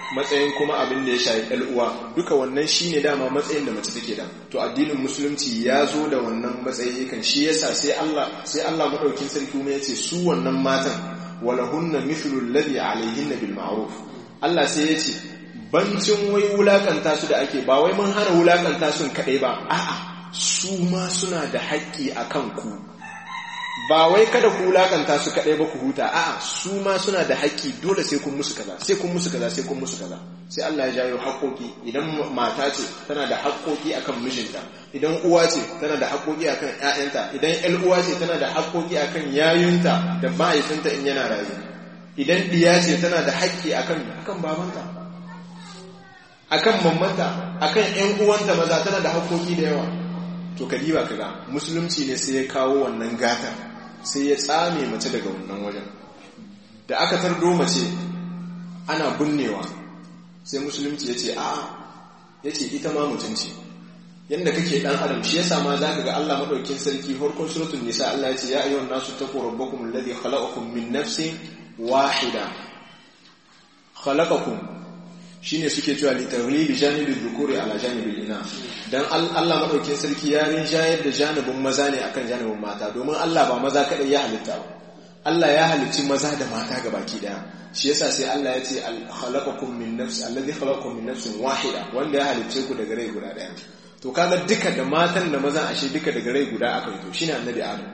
matsayin kuma abin da ya shafi ɗan uwa, duka wannan shine dama matsayin da mace take da. To addinin musulunci ya zo da wannan matsayi kan, shi yasa sai Allah sai Allah madaukin sarki kuma yace su wannan matan walahunna mithlu alladhi alayhinna bil ma'ruf. Allah sai yace bancin wai wulakanta su da ake, ba wai mun hana wulakanta su kadai ba, a'a su ma suna da haƙƙi akan ku. Ba wai kada ku wulakanta su kadai ba ku huta, a'a su ma suna da haƙƙi, dole sai kun musu kaza sai kun musu kaza sai kun musu kaza. Sai Allah ya jayo haƙƙoƙi. Idan mata ce tana da haƙƙoƙi akan mijinta, idan uwa ce tana da haƙƙoƙi akan ƴaƴanta, idan ƴan uwa ce tana da haƙƙoƙi akan yayunta da mahaifinta in yana rayu, idan diya ce tana da haƙƙi akan akan babanta, akan mammanta, akan ƴan uwanta maza tana da haƙƙoƙi da yawa. To kadiba kaga musulunci ne sai ya kawo wannan gata, sai ya tsame mace daga wannan wajen. Da aka tardo mace ana binnewa, sai musulunci ya ce a'a, ya ce ita ma mutunci yadda kake dan adam. Shi yasa ma zaka ga Allah madaukakin sarki farkon suratul nisa Allah ya ce ya ayyuhan nasu taqu rabbakum alladhi khalaqakum min nafsin wahida. Khalaqakum shine suke cewa li taghlibi janibi dhukuri ala janibi ina, dan Allah madaukakin sarki ya rinjayar da janibin maza ne akan janibin mata, domin Allah ba maza kadai ya halitta ba, Allah ya halicci maza da mata gabaki daya. Shi yasa sai Allah ya ce khalaqakum min nafsin alladhi khalaqakum min nafsin wahida, wanda ya halicce ku daga rai guda daya. To kaga duka da matan da mazan ashe duka daga rai guda aka yi, to shine annabi Adam.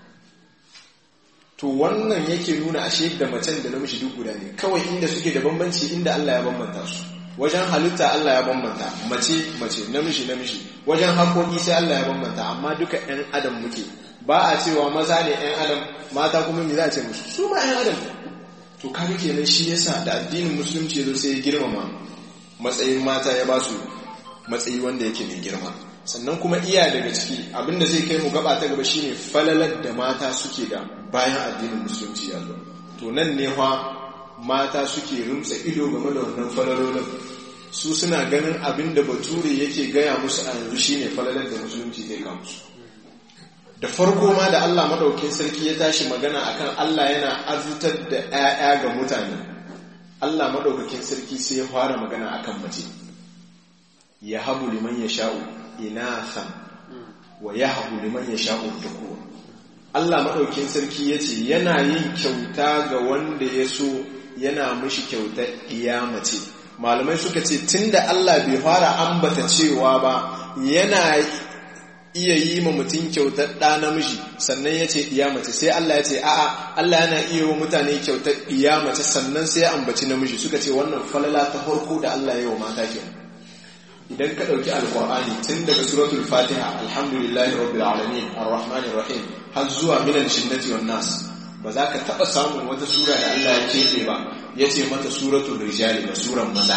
To wannan yake nuna ashe da macen da namiji duk guda ne, kawai inda suke da bambanci inda Allah ya bambanta su. Wajen halitta Allah ya bambanta, mace mace, namiji namiji. Wajen haƙoƙi sai Allah ya bambanta, amma duka ƴan adam muke. Ba a cewa maza ne ƴan adam, mata kuma me za a ce musu? Su ma ƴan adam. To kaga kenan shi yasa da addinin musulunci yazo sai ya girmama matsayin mata, ya ba su matsayi wanda yake mai girma. Sannan kuma iya daga ciki abinda zai kai mu gaba ta gaba shine falalar da mata suke da bayan addinin musulunci ya zo. To nan ne fa mata suke rumtsa ido game da wannan falalolin. Su suna ganin abinda bature yake gaya musu a yanzu shine falalar da musulunci zai kawo musu. Da farko ma da Allah madaukakin sarki ya tashi magana akan Allah yana arzutar da ƴaƴa ga mutane, Allah madaukakin sarki sai ya fara magana akan mace. Ya habu liman yasha'u inathan wa yahbu liman yasha'u dhukur. Allah madaukakin sarki yace yana yin kyauta ga wanda ya so, yana mishi kyautar iya mace. Malamai suka ce tunda Allah bai fara ambata cewa ba yana iya yi ma mutum kyautar ɗa namiji sannan ya ce iya mace, sai Allah ya ce a'a, Allah yana iya wa mutane kyautar iya mace sannan sai ya ambaci namiji. Suka ce wannan falala ta farko da Allah ya yi wa mata kenan. Idan ka ɗauki alƙur'ani tun daga suratul fatiha alhamdulillahi rabbil alamin arrahmanir rahim har zuwa minal jinnati wan nas, ba za ka taɓa samun wata sura da Allah ya keɓe ba ya ce mata suratul rijali ba, suran maza.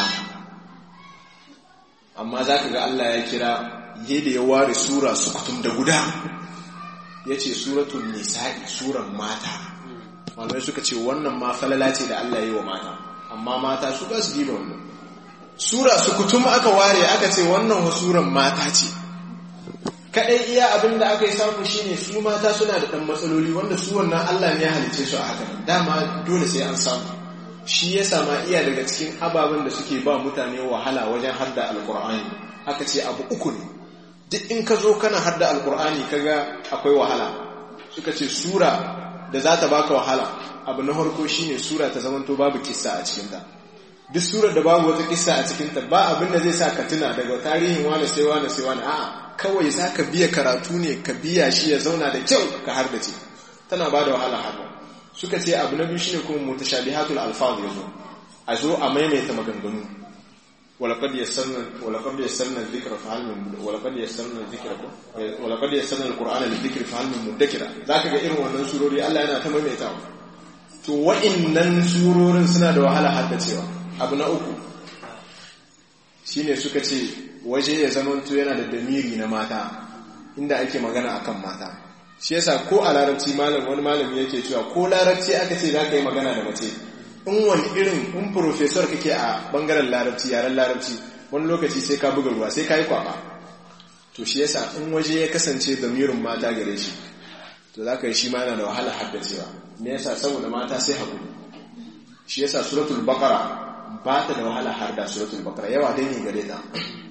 Amma za ka ga Allah ya kira yadda ya ware sura sukutum da guda ya ce suratul nisa'i, suran mata. Malamai suka ce wannan ma falala ce da Allah ya yi wa mata, amma mata su ba su diba wannan sura sukutum aka ware aka ce wannan wa suran mata ce. Kadai iya abin da aka yi samu shine su mata suna da dan matsaloli wanda su wannan Allah ne ya halice su a haka, dama dole sai an samu. Shi ya sama iya daga cikin ababen da suke ba mutane wahala wajen hadda alkur'ani. Aka ce abu uku ne, duk in ka zo kana hadda alkur'ani kaga akwai wahala. Suka ce sura da za ta baka wahala, abu na farko shine sura ta zamanto babu kissa a cikinta. Duk surar da babu wata kissa a cikinta ba abin da zai sa ka tuna daga tarihin wani sai wani sai wani, a'a kawai za ka biya karatu ne, ka biya shi ya zauna da kyau ka hardace. Tana ba da wahala harda. Suka ce abu na biyu shine kuma mutashabihatul alfaz yazo, a zo a maimaita maganganu. walaqad yassarna walaqad yassarna dhikra fa hal min walaqad yassarna dhikra walaqad yassarna alqur'ana lidhikri fa hal min mudakkira. Zaka ga irin wannan surori Allah yana ta maimaitawa. To wa'innan surorin suna da wahala haddacewa. Abu na uku shine suka ce waje ya zamanto yana da damiri na mata, inda ake magana akan mata. Shi yasa ko a larabci malam wani malami yake cewa ko larabci aka ce zaka yi magana da mace, in wani irin in professor kake a bangaren larabci, yaren larabci, wani lokaci sai ka buga ruwa, sai ka yi kwaba. To shi yasa in waje ya kasance damirin mata gare shi, to zaka yi shi ma yana da wahala haddacewa. Me yasa? Saboda mata sai hakuri. Shi yasa suratul baqara ba ta da wahala har da suratul baqara yawa dai ne gare ta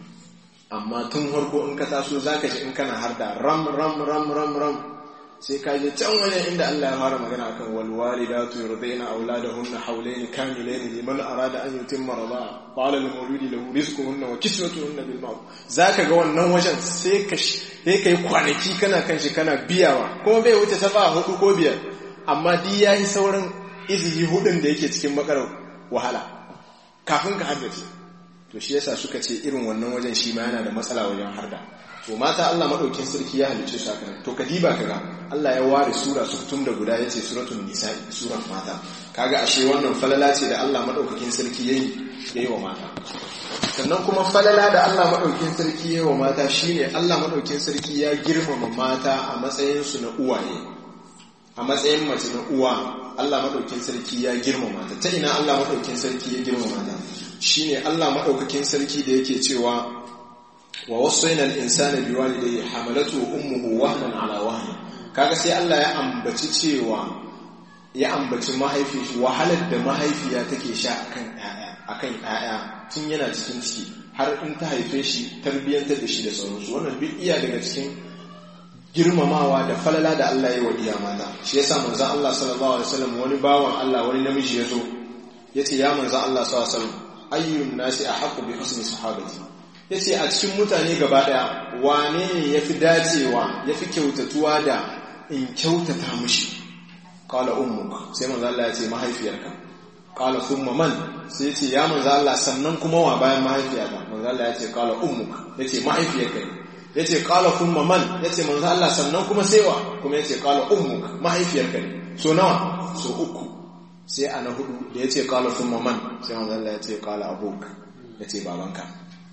amma tun farko in ka taso zaka ji in kana har da ram ram ram ram ram sai ka je can wajen inda Allah ya fara magana akan wal walidatu yurdina auladahunna hawlayn kamilayn liman arada an yutimma rida'a qala lil mawludi lahu rizquhunna wa kiswatuhunna bil ma'ruf zaka ga wannan wajen sai ka sai kai kwanaki kana kan shi kana biyawa kuma bai wuce safa hudu ko biyar amma di yayi sauran izihi hudun da yake cikin makarar wahala kafin ka haddace to shi yasa suka ce irin wannan wajen shi ma yana da matsala wajen harda to mata Allah madaukin sarki ya halice su haka to kadiba kaga Allah ya ware sura suktum da guda yace suratul nisa'i surar mata kaga ashe wannan falala ce da Allah madaukakin sarki yayi yayi wa mata sannan kuma falala da Allah madaukin sarki yayi wa mata shine Allah madaukin sarki ya girmama mata a matsayin su na uwaye a matsayin mace na uwa Allah madaukin sarki ya girmama ta ta ina Allah madaukin sarki ya girmama ta shine Allah madaukakin sarki da yake cewa wa wasaina al-insana biwalidayhi hamalatu ummuhu wahnan ala wahn kaga sai Allah ya ambaci cewa ya ambaci mahaifi wahalar da mahaifiya take sha akan ƴaƴa akan ƴaƴa tun yana cikin ciki har in ta haife shi tarbiyantar da shi da sauransu wannan duk iya daga cikin girmamawa da falala da Allah ya yi wa iya mata shi yasa manzon Allah sallallahu alaihi wasallam wani bawan Allah wani namiji yazo yace ya manzon Allah sallallahu alaihi wasallam ayyun nasi ahqqu bi husni sahabati yace a cikin mutane gaba daya wane ne yafi dacewa yafi kyautatuwa da in kyautata mishi qala ummuka sai manzo Allah yace mahaifiyarka qala thumma man sai yace ya manzo Allah sannan kuma wa bayan mahaifiyarka manzo Allah yace qala ummuka yace mahaifiyarka yace qala thumma man yace manzo Allah sannan kuma sai wa kuma yace qala ummuka mahaifiyarka ne so nawa so uku sai ana hudu da yace qala thumma man sai manzo Allah yace qala abuka yace babanka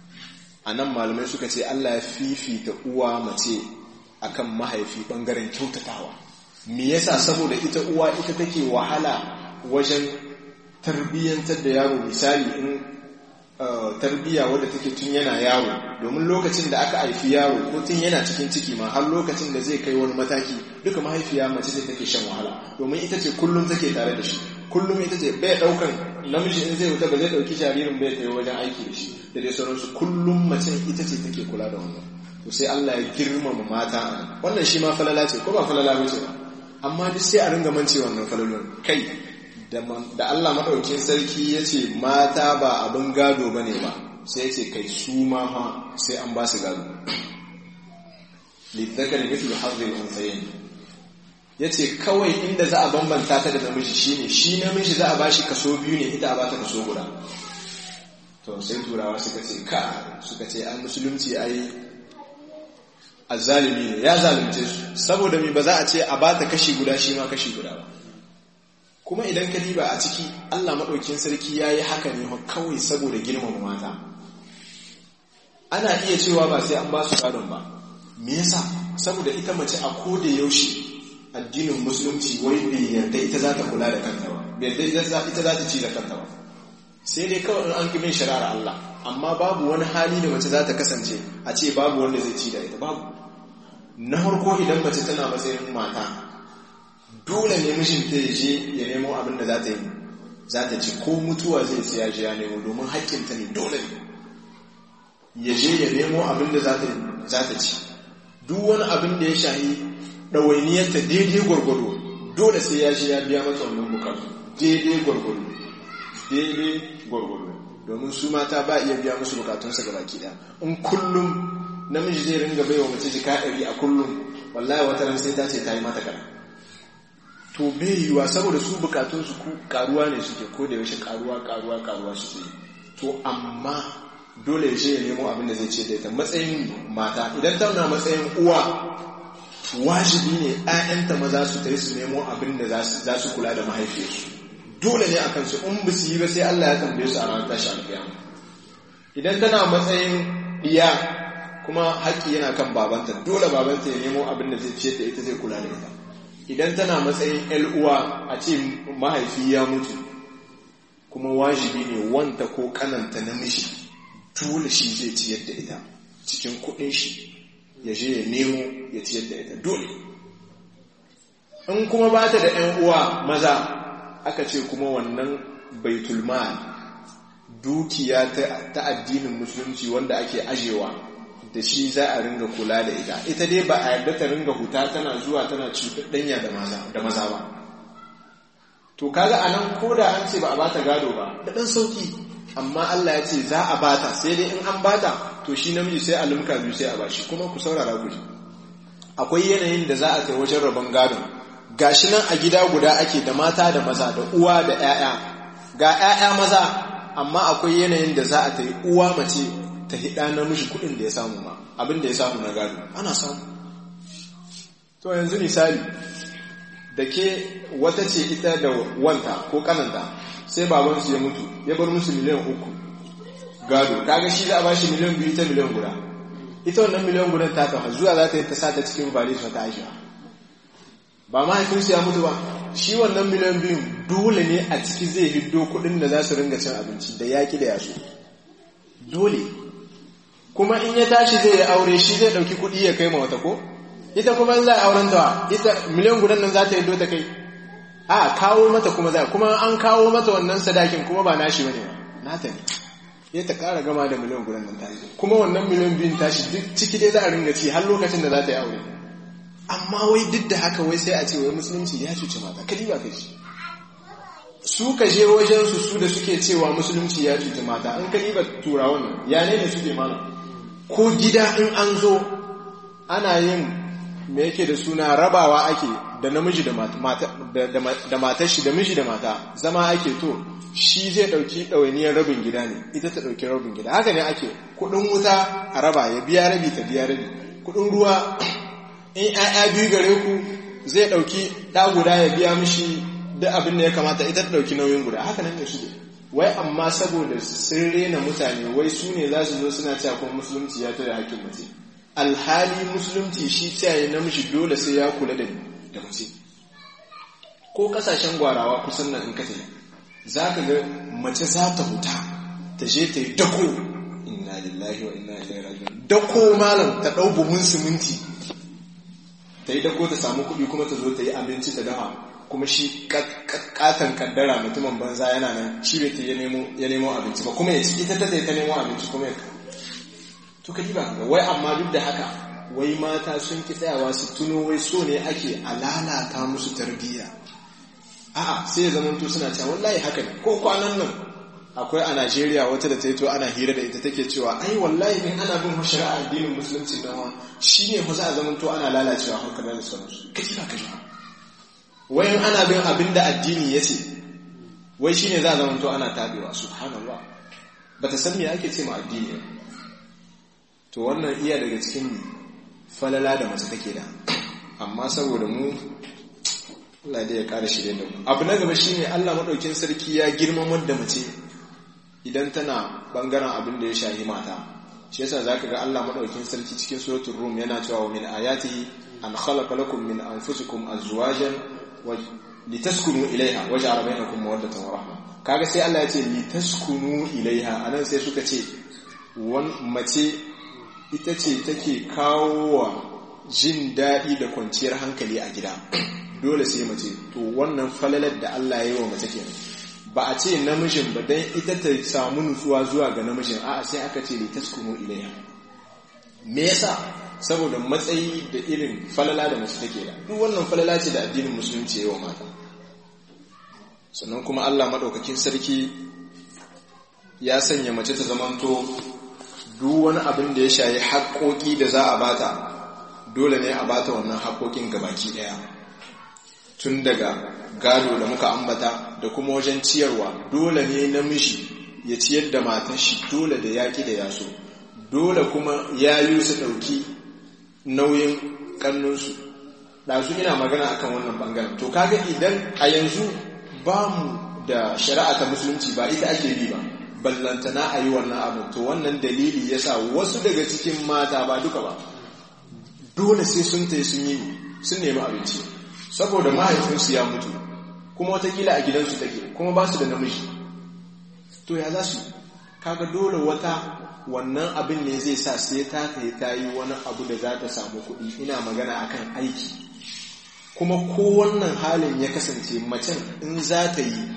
anan malamai suka ce Allah ya fifita uwa mace akan mahaifi bangaren kyautatawa me yasa saboda ita uwa ita take wahala wajen tarbiyyantar da yaro misali in tarbiya wadda take tun yana yaro domin lokacin da aka haifi yaro ko tun yana cikin ciki ma har lokacin da zai kai wani mataki duka mahaifiya mace ce take shan wahala domin ita ce kullum take tare da shi kullum ita ce bai daukan namiji in zai wuta ba zai dauki jaririn bai tayi wajen aiki da shi da dai sauransu kullum mace ita ce take kula da wannan to sai Allah ya girmama mata wannan shi ma falala ce ko ba falala ba ce ba amma duk sai a ringa mance wannan falalon kai da Allah madaukakin sarki yace mata ba abin gado bane ba sai yace kai su ma fa sai an ba su gado lidhakari mithlu hadhi al-unthayayn yace kawai inda za a bambanta ta da namiji shine shi namiji za a bashi kaso biyu ne ita a bata kaso guda to sai turawa suka ce ka suka ce an musulunci ai azzalimi ne ya zalunce su saboda me ba za a ce a bata kashi guda shi ma kashi guda ba kuma idan ka diba a ciki Allah madaukakin sarki yayi haka ne kawai saboda girmama mata ana iya cewa ba sai an ba su gadon ba me yasa saboda ita mace a koda yaushe addinin musulunci wai bai yarda ita za ta kula da kanta ba bai yarda ita za ta ci da kanta ba sai dai kawai an kimin shari'ar Allah amma babu wani hali da mace za ta kasance a ce babu wanda zai ci da ita babu na farko idan mace tana matsayin mata dole ne mijinta ya je ya nemo abin da za ta yi za ta ci ko mutuwa zai ce ya je ya nemo domin haƙƙinta ne dole ne ya je ya nemo abin da za ta ci duk wani abin da ya shahi ɗawainiyarta daidai gwargwado dole sai ya je ya biya mata wannan bukatu daidai gwargwado daidai gwargwado domin su mata ba iya biya musu bukatunsa ga baki ɗaya in kullum namiji zai ringa baiwa mace jika ɗari a kullum wallahi wata ran sai ta ce ta yi mata kana to bai yiwa saboda su bukatunsu karuwa ne suke ko da yaushe karuwa karuwa karuwa suke to amma dole ya je ya nemo abin da zai ce da ita matsayin mata idan ta na matsayin uwa wajibi ne ƴaƴanta maza su tayi su nemo abin da za su kula da mahaifiyarsu dole ne akan su in ba su yi ba sai Allah ya tambaye su a ranar tashi alƙiyama idan tana matsayin iya kuma haƙƙi yana kan babanta dole babanta ya nemo abin da zai ce da ita zai kula da ita idan tana matsayin ƴan uwa a ce mahaifi ya mutu kuma wajibi ne wanta ko kananta namiji dole shi zai ciyar da ita cikin kuɗin shi ya je ya nemo ya ciyar da ita dole in kuma ba ta da ƴan uwa maza aka ce kuma wannan baitul mal dukiya ta addinin musulunci wanda ake ajewa da shi za a ringa kula da ita ita dai ba a yarda ta ringa huta tana zuwa tana cuɗanya da maza ba. To kaga anan ko da an ce ba a bata gado ba da ɗan sauki, amma Allah ya ce za a bata, sai dai in an bata to shi namiji sai a limka biyu sai a bashi. Kuma ku saurara ku ji, akwai yanayin da za a kai wajen rabon gado, gashi nan a gida guda ake da mata da maza da uwa da 'ya'ya, ga 'ya'ya maza amma akwai yanayin da za a kai uwa mace ta hida namiji kuɗin da ya samu ma abin da ya samu na gado ana samu. To yanzu misali da ke wata ce ita da wanta ko kananta sai babansu ya mutu ya bar musu miliyan uku gado, kaga shi za a bashi miliyan biyu ta miliyan guda, ita wannan miliyan gudan ta kafa zuwa za ta yi ta sata cikin bale ta ta aisha, ba mahaifinsu ya mutu ba, shi wannan miliyan biyun dole ne a ciki zai hiddo kuɗin da za su ringa cin abinci da yaƙi da yaso dole. Kuma in ya tashi zai yi aure shi zai ɗauki kuɗi ya kai ma wata ko ita kuma in za a auren ta ita miliyan gudan nan za ta hiddo ta kai, a kawo mata kuma za kuma an kawo mata wannan sadakin kuma ba nashi bane ba nata ne, ya ta ƙara gama da miliyan gudan nan ta yi kuma wannan miliyan biyun tashi duk ciki dai za a ringa ci har lokacin da za ta yi aure. Amma wai duk da haka wai sai a ce wai musulunci ya cuce mata, kadi ba kai shi su ka je wajen su su da suke cewa musulunci ya cuce mata, an kadi ba turawan nan ya ne da suke mana ko gida in an zo ana yin me yake da suna rabawa ake da namiji da mata da matar shi da miji da mata zama ake, to shi zai dauki ɗawainiyar rabin gida ne ita ta dauki rabin gida, haka ne ake. Kudin wuta a raba ya biya rabi ta biya rabi, kudin ruwa in ‘ya'ya biyu gare ku zai ɗauki ɗa guda ya biya mishi duk abin da ya kamata ita ta ɗauki nauyin guda, haka nan ne su wai. Amma saboda sun rena mutane wai su ne za su zo suna cewa kuma musulunci ya tare hakkin mace, alhali musulunci shi tsaye namiji dole sai ya kula da da mace. Ko kasashen gwarawa kusan nan in ka tafi za ka ga mace za ta huta ta je ta yi dako, inna lillahi wa inna ilaihi raji'un, dako malam ta ɗau buhun siminti ta yi dako ta samu kuɗi kuma ta zo ta yi abinci ta dafa, kuma shi katon kaddara mutumin banza yana nan shi bai ta ya nemo abinci ba kuma ya ci ita ta ta nemo abinci kuma ya to ka ba ga wai. Amma duk da haka wai mata sun ki tsayawa su tuno wai so ne ake alalata musu tarbiyya, a'a sai ya zamanto suna cewa wallahi haka ne. Ko kwanan nan akwai a Najeriya wata da ta yi to ana hira da ita take cewa ai wallahi in ana bin shari'a addinin musulunci dan shi ne fa za a zamanto ana lalacewa haka da sauransu. Kaji ba kaji wai in ana bin abin da addini ya ce wai shine za a zamanto ana tabewa. Subhanallah, bata san me ake ce ma addini. To wannan iya daga cikin falala da mace take da, amma saboda mu Allah dai ya kare shirye da mu. Abu na gaba shine Allah madaukin sarki ya girmamar da mace idan tana bangaren abin da ya shahi mata. Shi yasa zaka ga Allah madaukin sarki cikin suratul rum yana cewa min ayatihi an khalaqa lakum min anfusikum azwajan wa litaskunu ilaiha wa ja'ala bainakum mawaddatan wa rahma. Kaga sai Allah ya ce litaskunu ilaiha, anan sai suka ce wan mace ita ce take kawo wa jin daɗi da kwanciyar hankali a gida. Dole sai mace, to wannan falalar da Allah ya yi wa mace kenan. Ba a ce namijin ba dan ita ta samu nutsuwa zuwa ga namijin, a'a sai aka ce litaskunu ilaiha. Me yasa? Saboda matsayi da irin falala da mace take da. Duk wannan falala ce da addinin musulunci ya yi wa mata. Sannan kuma Allah madaukakin sarki ya sanya mace ta zamanto duk wani abin da ya shayi haƙoƙi da za a bata, dole ne a bata wannan haƙoƙin gabaki ɗaya. Tun daga gado da muka ambata da kuma wajen ciyarwa, dole ne namiji ya ciyar da matar shi dole da yaƙi da yaso, dole kuma yayu su ɗauki nauyin ƙannunsu. Ɗazu ina magana akan wannan ɓangaren. To kaga idan a yanzu ba mu da shari'a ta musulunci ba ita ake bi ba, ballantana a yi wannan abu, to wannan dalili ya sa wasu daga cikin mata ba duka ba dole sai sun ta sun yi sun nemi abinci saboda mahaifinsu ya mutu kuma watakila a gidansu take kuma ba su da namiji. To ya za su kaga dole wata wannan abin ne zai sa sai ta kai ta yi wani abu da za ta samu kuɗi. Ina magana akan aiki. Kuma ko wannan halin ya kasance macen in za ta yi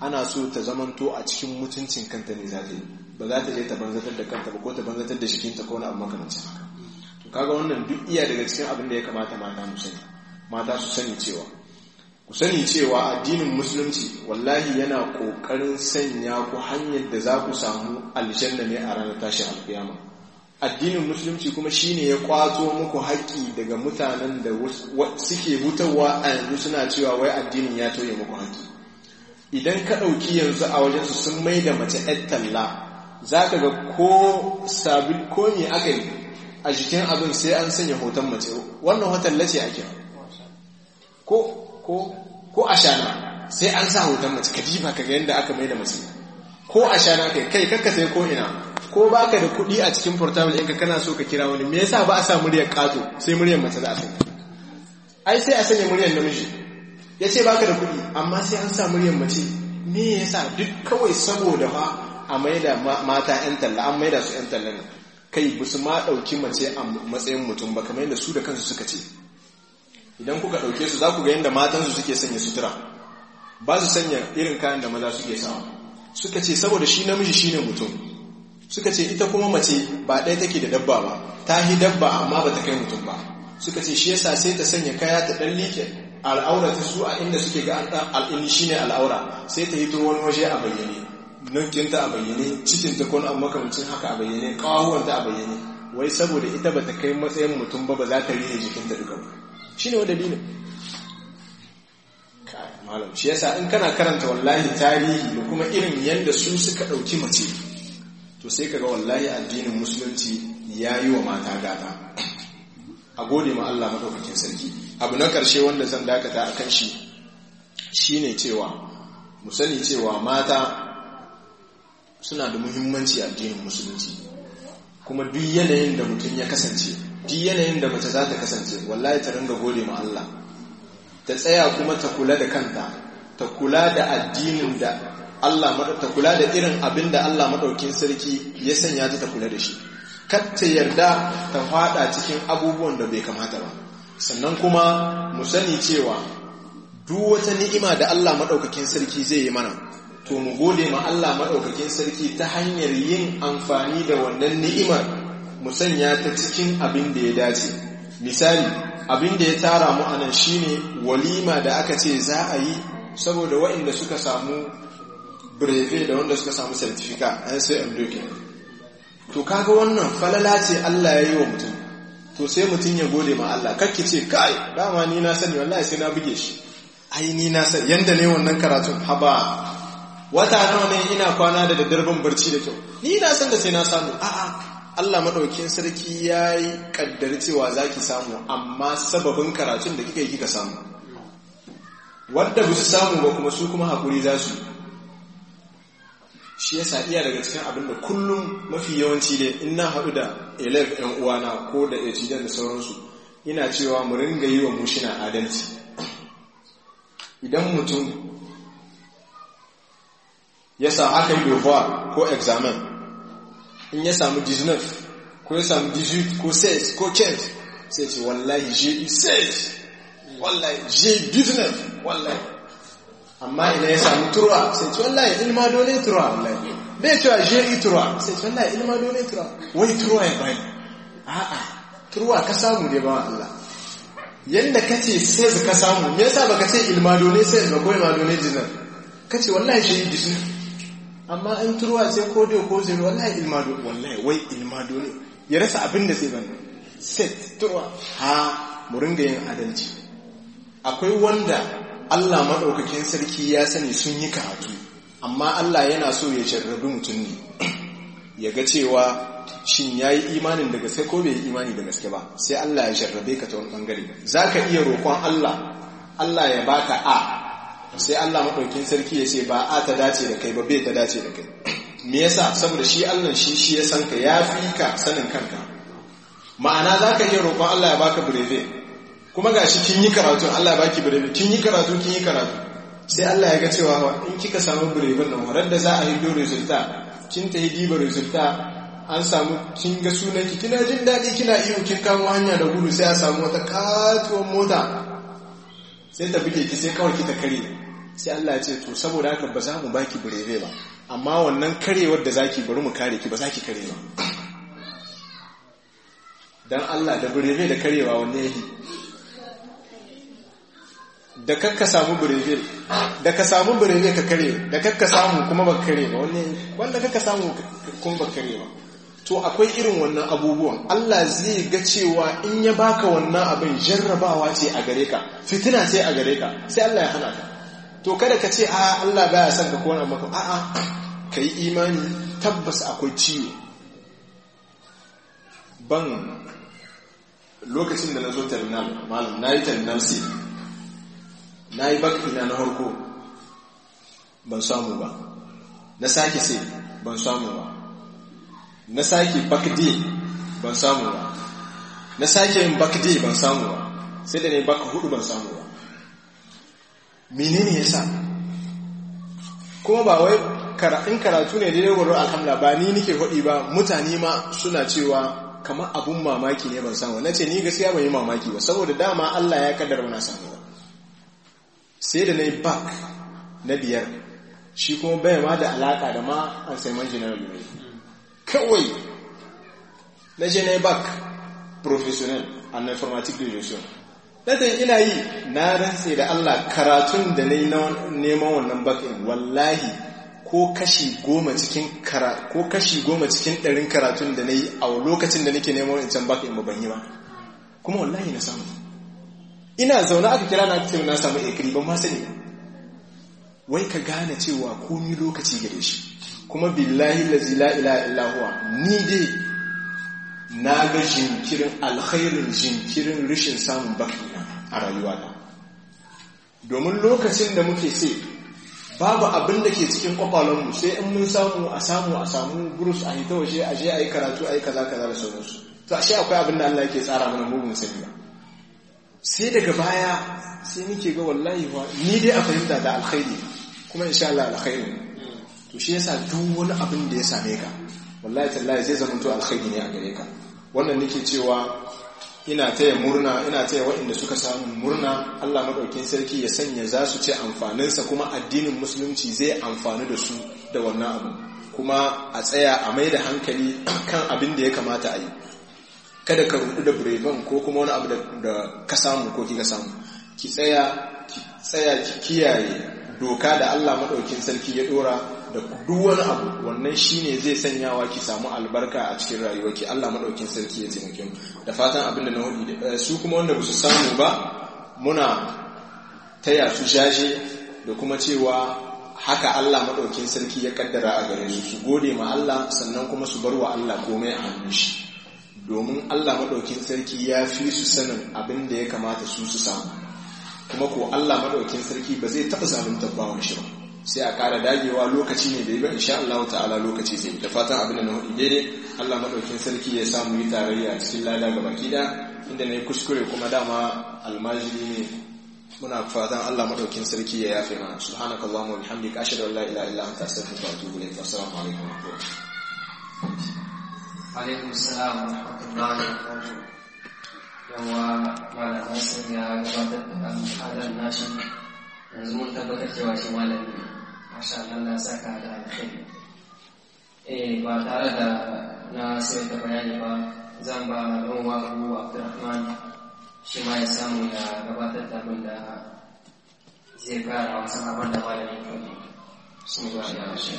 ana so ta zamanto a cikin mutuncin kanta ne za ta yi, ba za ta je ta banzatar da kanta ba ko ta banzatar da jikinta ko na abu makamancin haka. To kaga wannan duk iya daga cikin abin da ya kamata mata mu sani, mata su sani cewa ku sani cewa addinin musulunci wallahi yana kokarin sanya ku hanyar da za ku samu aljanna ne a ranar tashin alkiyama. Addinin musulunci kuma shine ya kwato muku haƙƙi daga mutanen da suke hutawa a yanzu suna cewa wai addinin ya toye muku haƙƙi. Idan ka ɗauki yanzu a wajensu sun mai da mace ‘yar talla, za ka ga ko sabi ko ne aka yi a jikin abin sai an sanya hoton mace, wannan hoton lace ake ko ko ko ashana sai an sa hoton mace, ka jifa ka ga yadda aka mai da mace ko ashana kai kai kakka sai ko ina, ko baka da kuɗi a cikin portable ɗinka kana so ka kira wani, me yasa ba a sa muryar ƙato sai muryar mace za a sanya? Ai sai a sanya muryar namiji, ya ce baka da kuɗi amma sai an sa muryar mace, me yasa? Duk kawai saboda fa a maida mata ‘yan talla, an maida su ‘yan talla ne, kai ba su ma ɗauki mace a matsayin mutum ba, kamar yadda su da kansu suka ce. Idan kuka ɗauke su za ku ga yadda matansu suke sanya sutura, ba su sanya irin kayan da maza suke sawa. Suka ce saboda shi namiji shine mutum, suka ce ita kuma mace ba ɗaya take da dabba ba, ta yi dabba amma ba ta kai mutum ba. Suka ce shi yasa sai ta sanya kaya ta ɗan like al'aura ta su a inda suke ga al'ini shine al'aura, sai ta hito wani waje a bayyane, nankinta a bayyane, cikinta ko na makamancin haka a bayyane, ƙawahuwanta a bayyane, wai saboda ita ba ta kai matsayin mutum ba, ba za ta rine jikinta duka ba. Shi ne wa dalilin. Malam shi yasa in kana karanta wallahi tarihi da kuma irin yadda su suka ɗauki mace, to sai kaga wallahi addinin musulunci ya yi wa mata gata. A gode ma Allah maɗaukakin sarki. Abu na ƙarshe wanda zan dakata a kan shi shine cewa mu sani cewa mata suna da muhimmanci a addinin musulunci, kuma duk yanayin da mutum ya kasance, duk yanayin da mace za ta kasance, wallahi ta ringa gode ma Allah, ta tsaya kuma ta kula da kanta, ta kula da addinin da Allah, ta kula da irin abin da Allah maɗaukin sarki ya sanya ta ta kula da shi, kar ta yarda ta fada cikin abubuwan da bai kamata ba. Sannan kuma mu sani cewa duk wata ni'ima da Allah maɗaukakin sarki zai yi mana, to mu gode ma Allah maɗaukakin sarki ta hanyar yin amfani da wannan ni'imar mu sanya ta cikin abin da ya dace. Misali, abin da ya tara mu anan shine walima da aka ce za a yi saboda waɗanda suka samu breve da wanda suka samu certificate an sai an doke. To kaga wannan falala ce Allah ya yi wa mutum, to sai mutum ya gode ma Allah. Kakki ce kai dama ni na sani wallahi sai na buge shi, ai ni na sani yanda ne wannan karatun, haba wata nawa ne ina kwana da daddarbin barci da kyau, ni na san da sai na samu. A'a, Allah maɗaukin sarki ya yi ƙaddar cewa za ki samu, amma sababin karatun da kika yi kika samu. Wadda ba su samu ba kuma su kuma haƙuri za su. Shi yasa iya daga cikin abin da kullum mafi yawanci dai in na haɗu da elef ‘yan uwana ko da etudiant da sauransu, ina cewa mu ringa yi wa mushina adalci. Idan mutum ya sa aka yi devoir ko examen, in ya samu dix-neuf ko ya samu dix-huit ko seize ko quinze, sai ce wallahi j'ai eu seize, wallahi j'ai dix-neuf, wallahi. Amma ina ya samu trois, sai ce wallahi il m'a donné trois, wallahi. Bai cewa j'ai eu trois, sai ce wallahi il m'a donné trois. Wai trois ya bai. A'a, trois ka samu ne ba Allah. Yanda kace seize ka samu, me yasa baka ce il m'a donné seize ba ko il m'a donné dix-neuf? Kace wallahi j'ai eu dix-neuf. Amma in turwa sai ko dai ko zai wallahi ilmado, wallahi wai ilmado ne ya rasa abin da zai bani. Set turwa ha mu ringa yin adalci. Akwai wanda Allah madaukakin sarki ya sani sun yi karatu, amma Allah yana so ya jarrabi mutum ne ya ga cewa shin yayi imanin da gaske ko bai yi imani da gaske ba, sai Allah ya jarrabe ka ta wani bangare. Zaka iya roƙon Allah Allah ya baka a, sai Allah maɗaukin sarki ya ce ba a ta dace da kai ba, bai ta dace da kai. Me yasa? Saboda shi Allah shi shi ya san ka, ya fi ka sanin kanka. Ma'ana za ka iya roƙon Allah ya baka breve, kuma ga shi kin yi karatu, Allah ya baki breve, kin yi karatu kin yi karatu, sai Allah ya ga cewa in kika samu breven nan warar da za a yi do resulta, kin ta yi diba resulta, an samu kin ga sunanki, kina jin daɗi kina iyo kin kamo hanya da gudu, sai a samu wata katuwar mota sai ta buge ki, sai kawai ki ta kare. sai Allah ya ce to saboda haka ba za mu baki birebe ba, amma wannan karewar da zaki bari mu kare ki, ba za ki kare ba. Dan Allah da birebe da karewa wanne yake? Da kakka samu birebe, da ka samu birebe ka kare, da kakka samu kuma ba kare ba, wanne wanda kakka samu kuma ba kare ba. To akwai irin wannan abubuwan, Allah zai ga cewa in ya baka wannan abin jarrabawa ce a gare ka, fitina ce a gare ka, sai Allah ya hana ka. To kada ka ce a Allah baya son ka kona maka, a'a kai imani tabbas akwai ciwo. Ban lokacin da na zo terminal malam na yi terminal C, na yi bakina na harko ban samu ba, na sake C ban samu ba, na sake bakdi ban samu ba, na sake yin bakdi ban samu ba, sai da ne baka hudu ban samu ba. Menene yasa? Kuma ba wai in karatu ne daidai gurin alhamdulillah, ba ni nike hudi ba, mutane ma suna cewa kamar abun mamaki ne ban samu. Nace ni gaskiya ban yi mamaki ba, saboda dama Allah ya kaddara na samu ba. Sai da nayi back na biyar, shi kuma bai ma da alaka da ma an sai man general ne. Kawai na je nayi back professional an informatic graduation. Nata ina yi na rantse da Allah karatun da nayi na neman wannan back in wallahi ko kashi goma cikin kara ko kashi goma cikin ɗarin karatun da na yi a lokacin da nake neman wancan baka in ban yi ba, kuma wallahi na samu. Ina zaune aka kira na ce na samu ekiri ban ma sani. Wai ka gane cewa komi lokaci gare shi, kuma billahi lazi la ilaha illa huwa, ni dai na ga jinkirin alkhairin jinkirin rashin samun bakina a rayuwata. Domin lokacin da muke ce babu abin da ke cikin kwakwalonmu, sai in mun samu a samu a samu gurus a hita waje a je a yi karatu a yi kaza kaza da sauransu. To ashe akwai abin da Allah yake tsara mana mugun sani ba. Sai daga baya sai nake ga wallahi wa ni dai a fahimta da alkhairi, kuma insha Allah alkhairi. To shi yasa duk wani abin da ya same ka wallahi tallahi zai zama to alkhairi ne a gare ka. Wannan nake cewa ina taya murna, ina taya waɗanda suka samu murna. Allah madaukakin sarki ya sanya za su ci amfaninsa, kuma addinin musulunci zai amfani da su da wannan abu. Kuma a tsaya a mai da hankali kan abin da ya kamata a yi. Kada ka rudu da brevan ko kuma wani abu da ka samu ko kika samu. Ki tsaya ki tsaya ki kiyaye doka da Allah madaukakin sarki ya dora da duk wani abu, wannan shine zai sanyawa ki samu albarka a cikin rayuwarki. Allah madaukakin sarki ya taimake mu. Da fatan abin da na hudu su kuma wanda ba su samu ba, muna taya su jaje da kuma cewa haka Allah madaukakin sarki ya kaddara a gare su, su gode ma Allah sannan kuma su bar wa Allah komai a hannun shi, domin Allah madaukakin sarki ya fi su sanin abin da ya kamata su su samu. Kuma ko Allah madaukakin sarki ba zai taɓa zalunta bawon shi ba. Sai a ƙara dagewa, lokaci ne da yi ba, insha Allah ta'ala lokaci zai. Da fatan abin da na hudu daidai, Allah madaukakin sarki ya samu yi tarayya a cikin lada ga baki da, inda na yi kuskure kuma dama almajiri ne, muna fatan Allah madaukakin sarki ya yafe mana. Subhanakallahumma wa bihamdika ashhadu an la ilaha illa anta astaghfiruka wa atubu ilayk. Assalamu alaikum wa rahmatullahi. Alaikum assalam wa rahmatullahi wa barakatuh. Yawa malaman sun ya gabatar da al'adar nashi, yanzu mun tabbatar cewa shi malami ne. Masha Allah saka da alkhairi. Eh ba tare da na sai ta bayani ba, zan ba ɗan wa Abu Abdurrahman shi ma ya samu ya gabatar da abin da zai kara wasu abin da malamin faɗi. Sun ba ya rashe.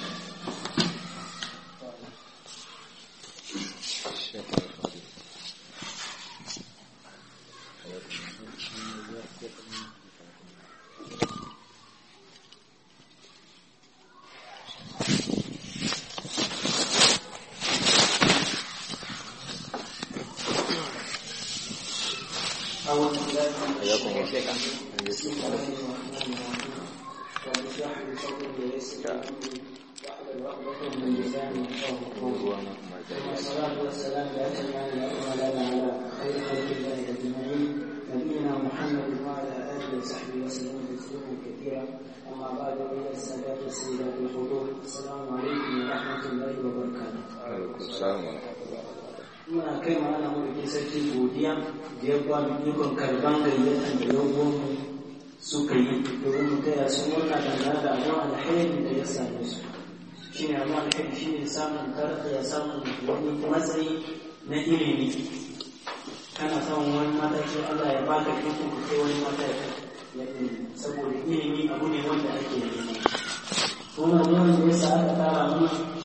والصلاة والسلام على خير خلق الله أجمعين نبينا محمد وعلى آله وصحبه وسلم تسليما كثيرا. أما بعد، إلى السادات والسيدات الحضور، السلام عليكم ورحمة الله وبركاته. وعليكم السلام ورحمة الله. muna kai ma ana mulki sarki godiya da ya ba mu ikon karban gayyatar da yan uwanmu suka yi domin mu taya su murna dangane da abuwa alheri da ya same su. Shi ne abuwa alheri shi ne samun karfiya, samun wani matsayi na ilimi. Kana samun wani mataki Allah ya baka ikon ka kai wani mataki na ilimi, saboda ilimi abu ne wanda ake yi. Kuma abuwan da ya sa aka tara mana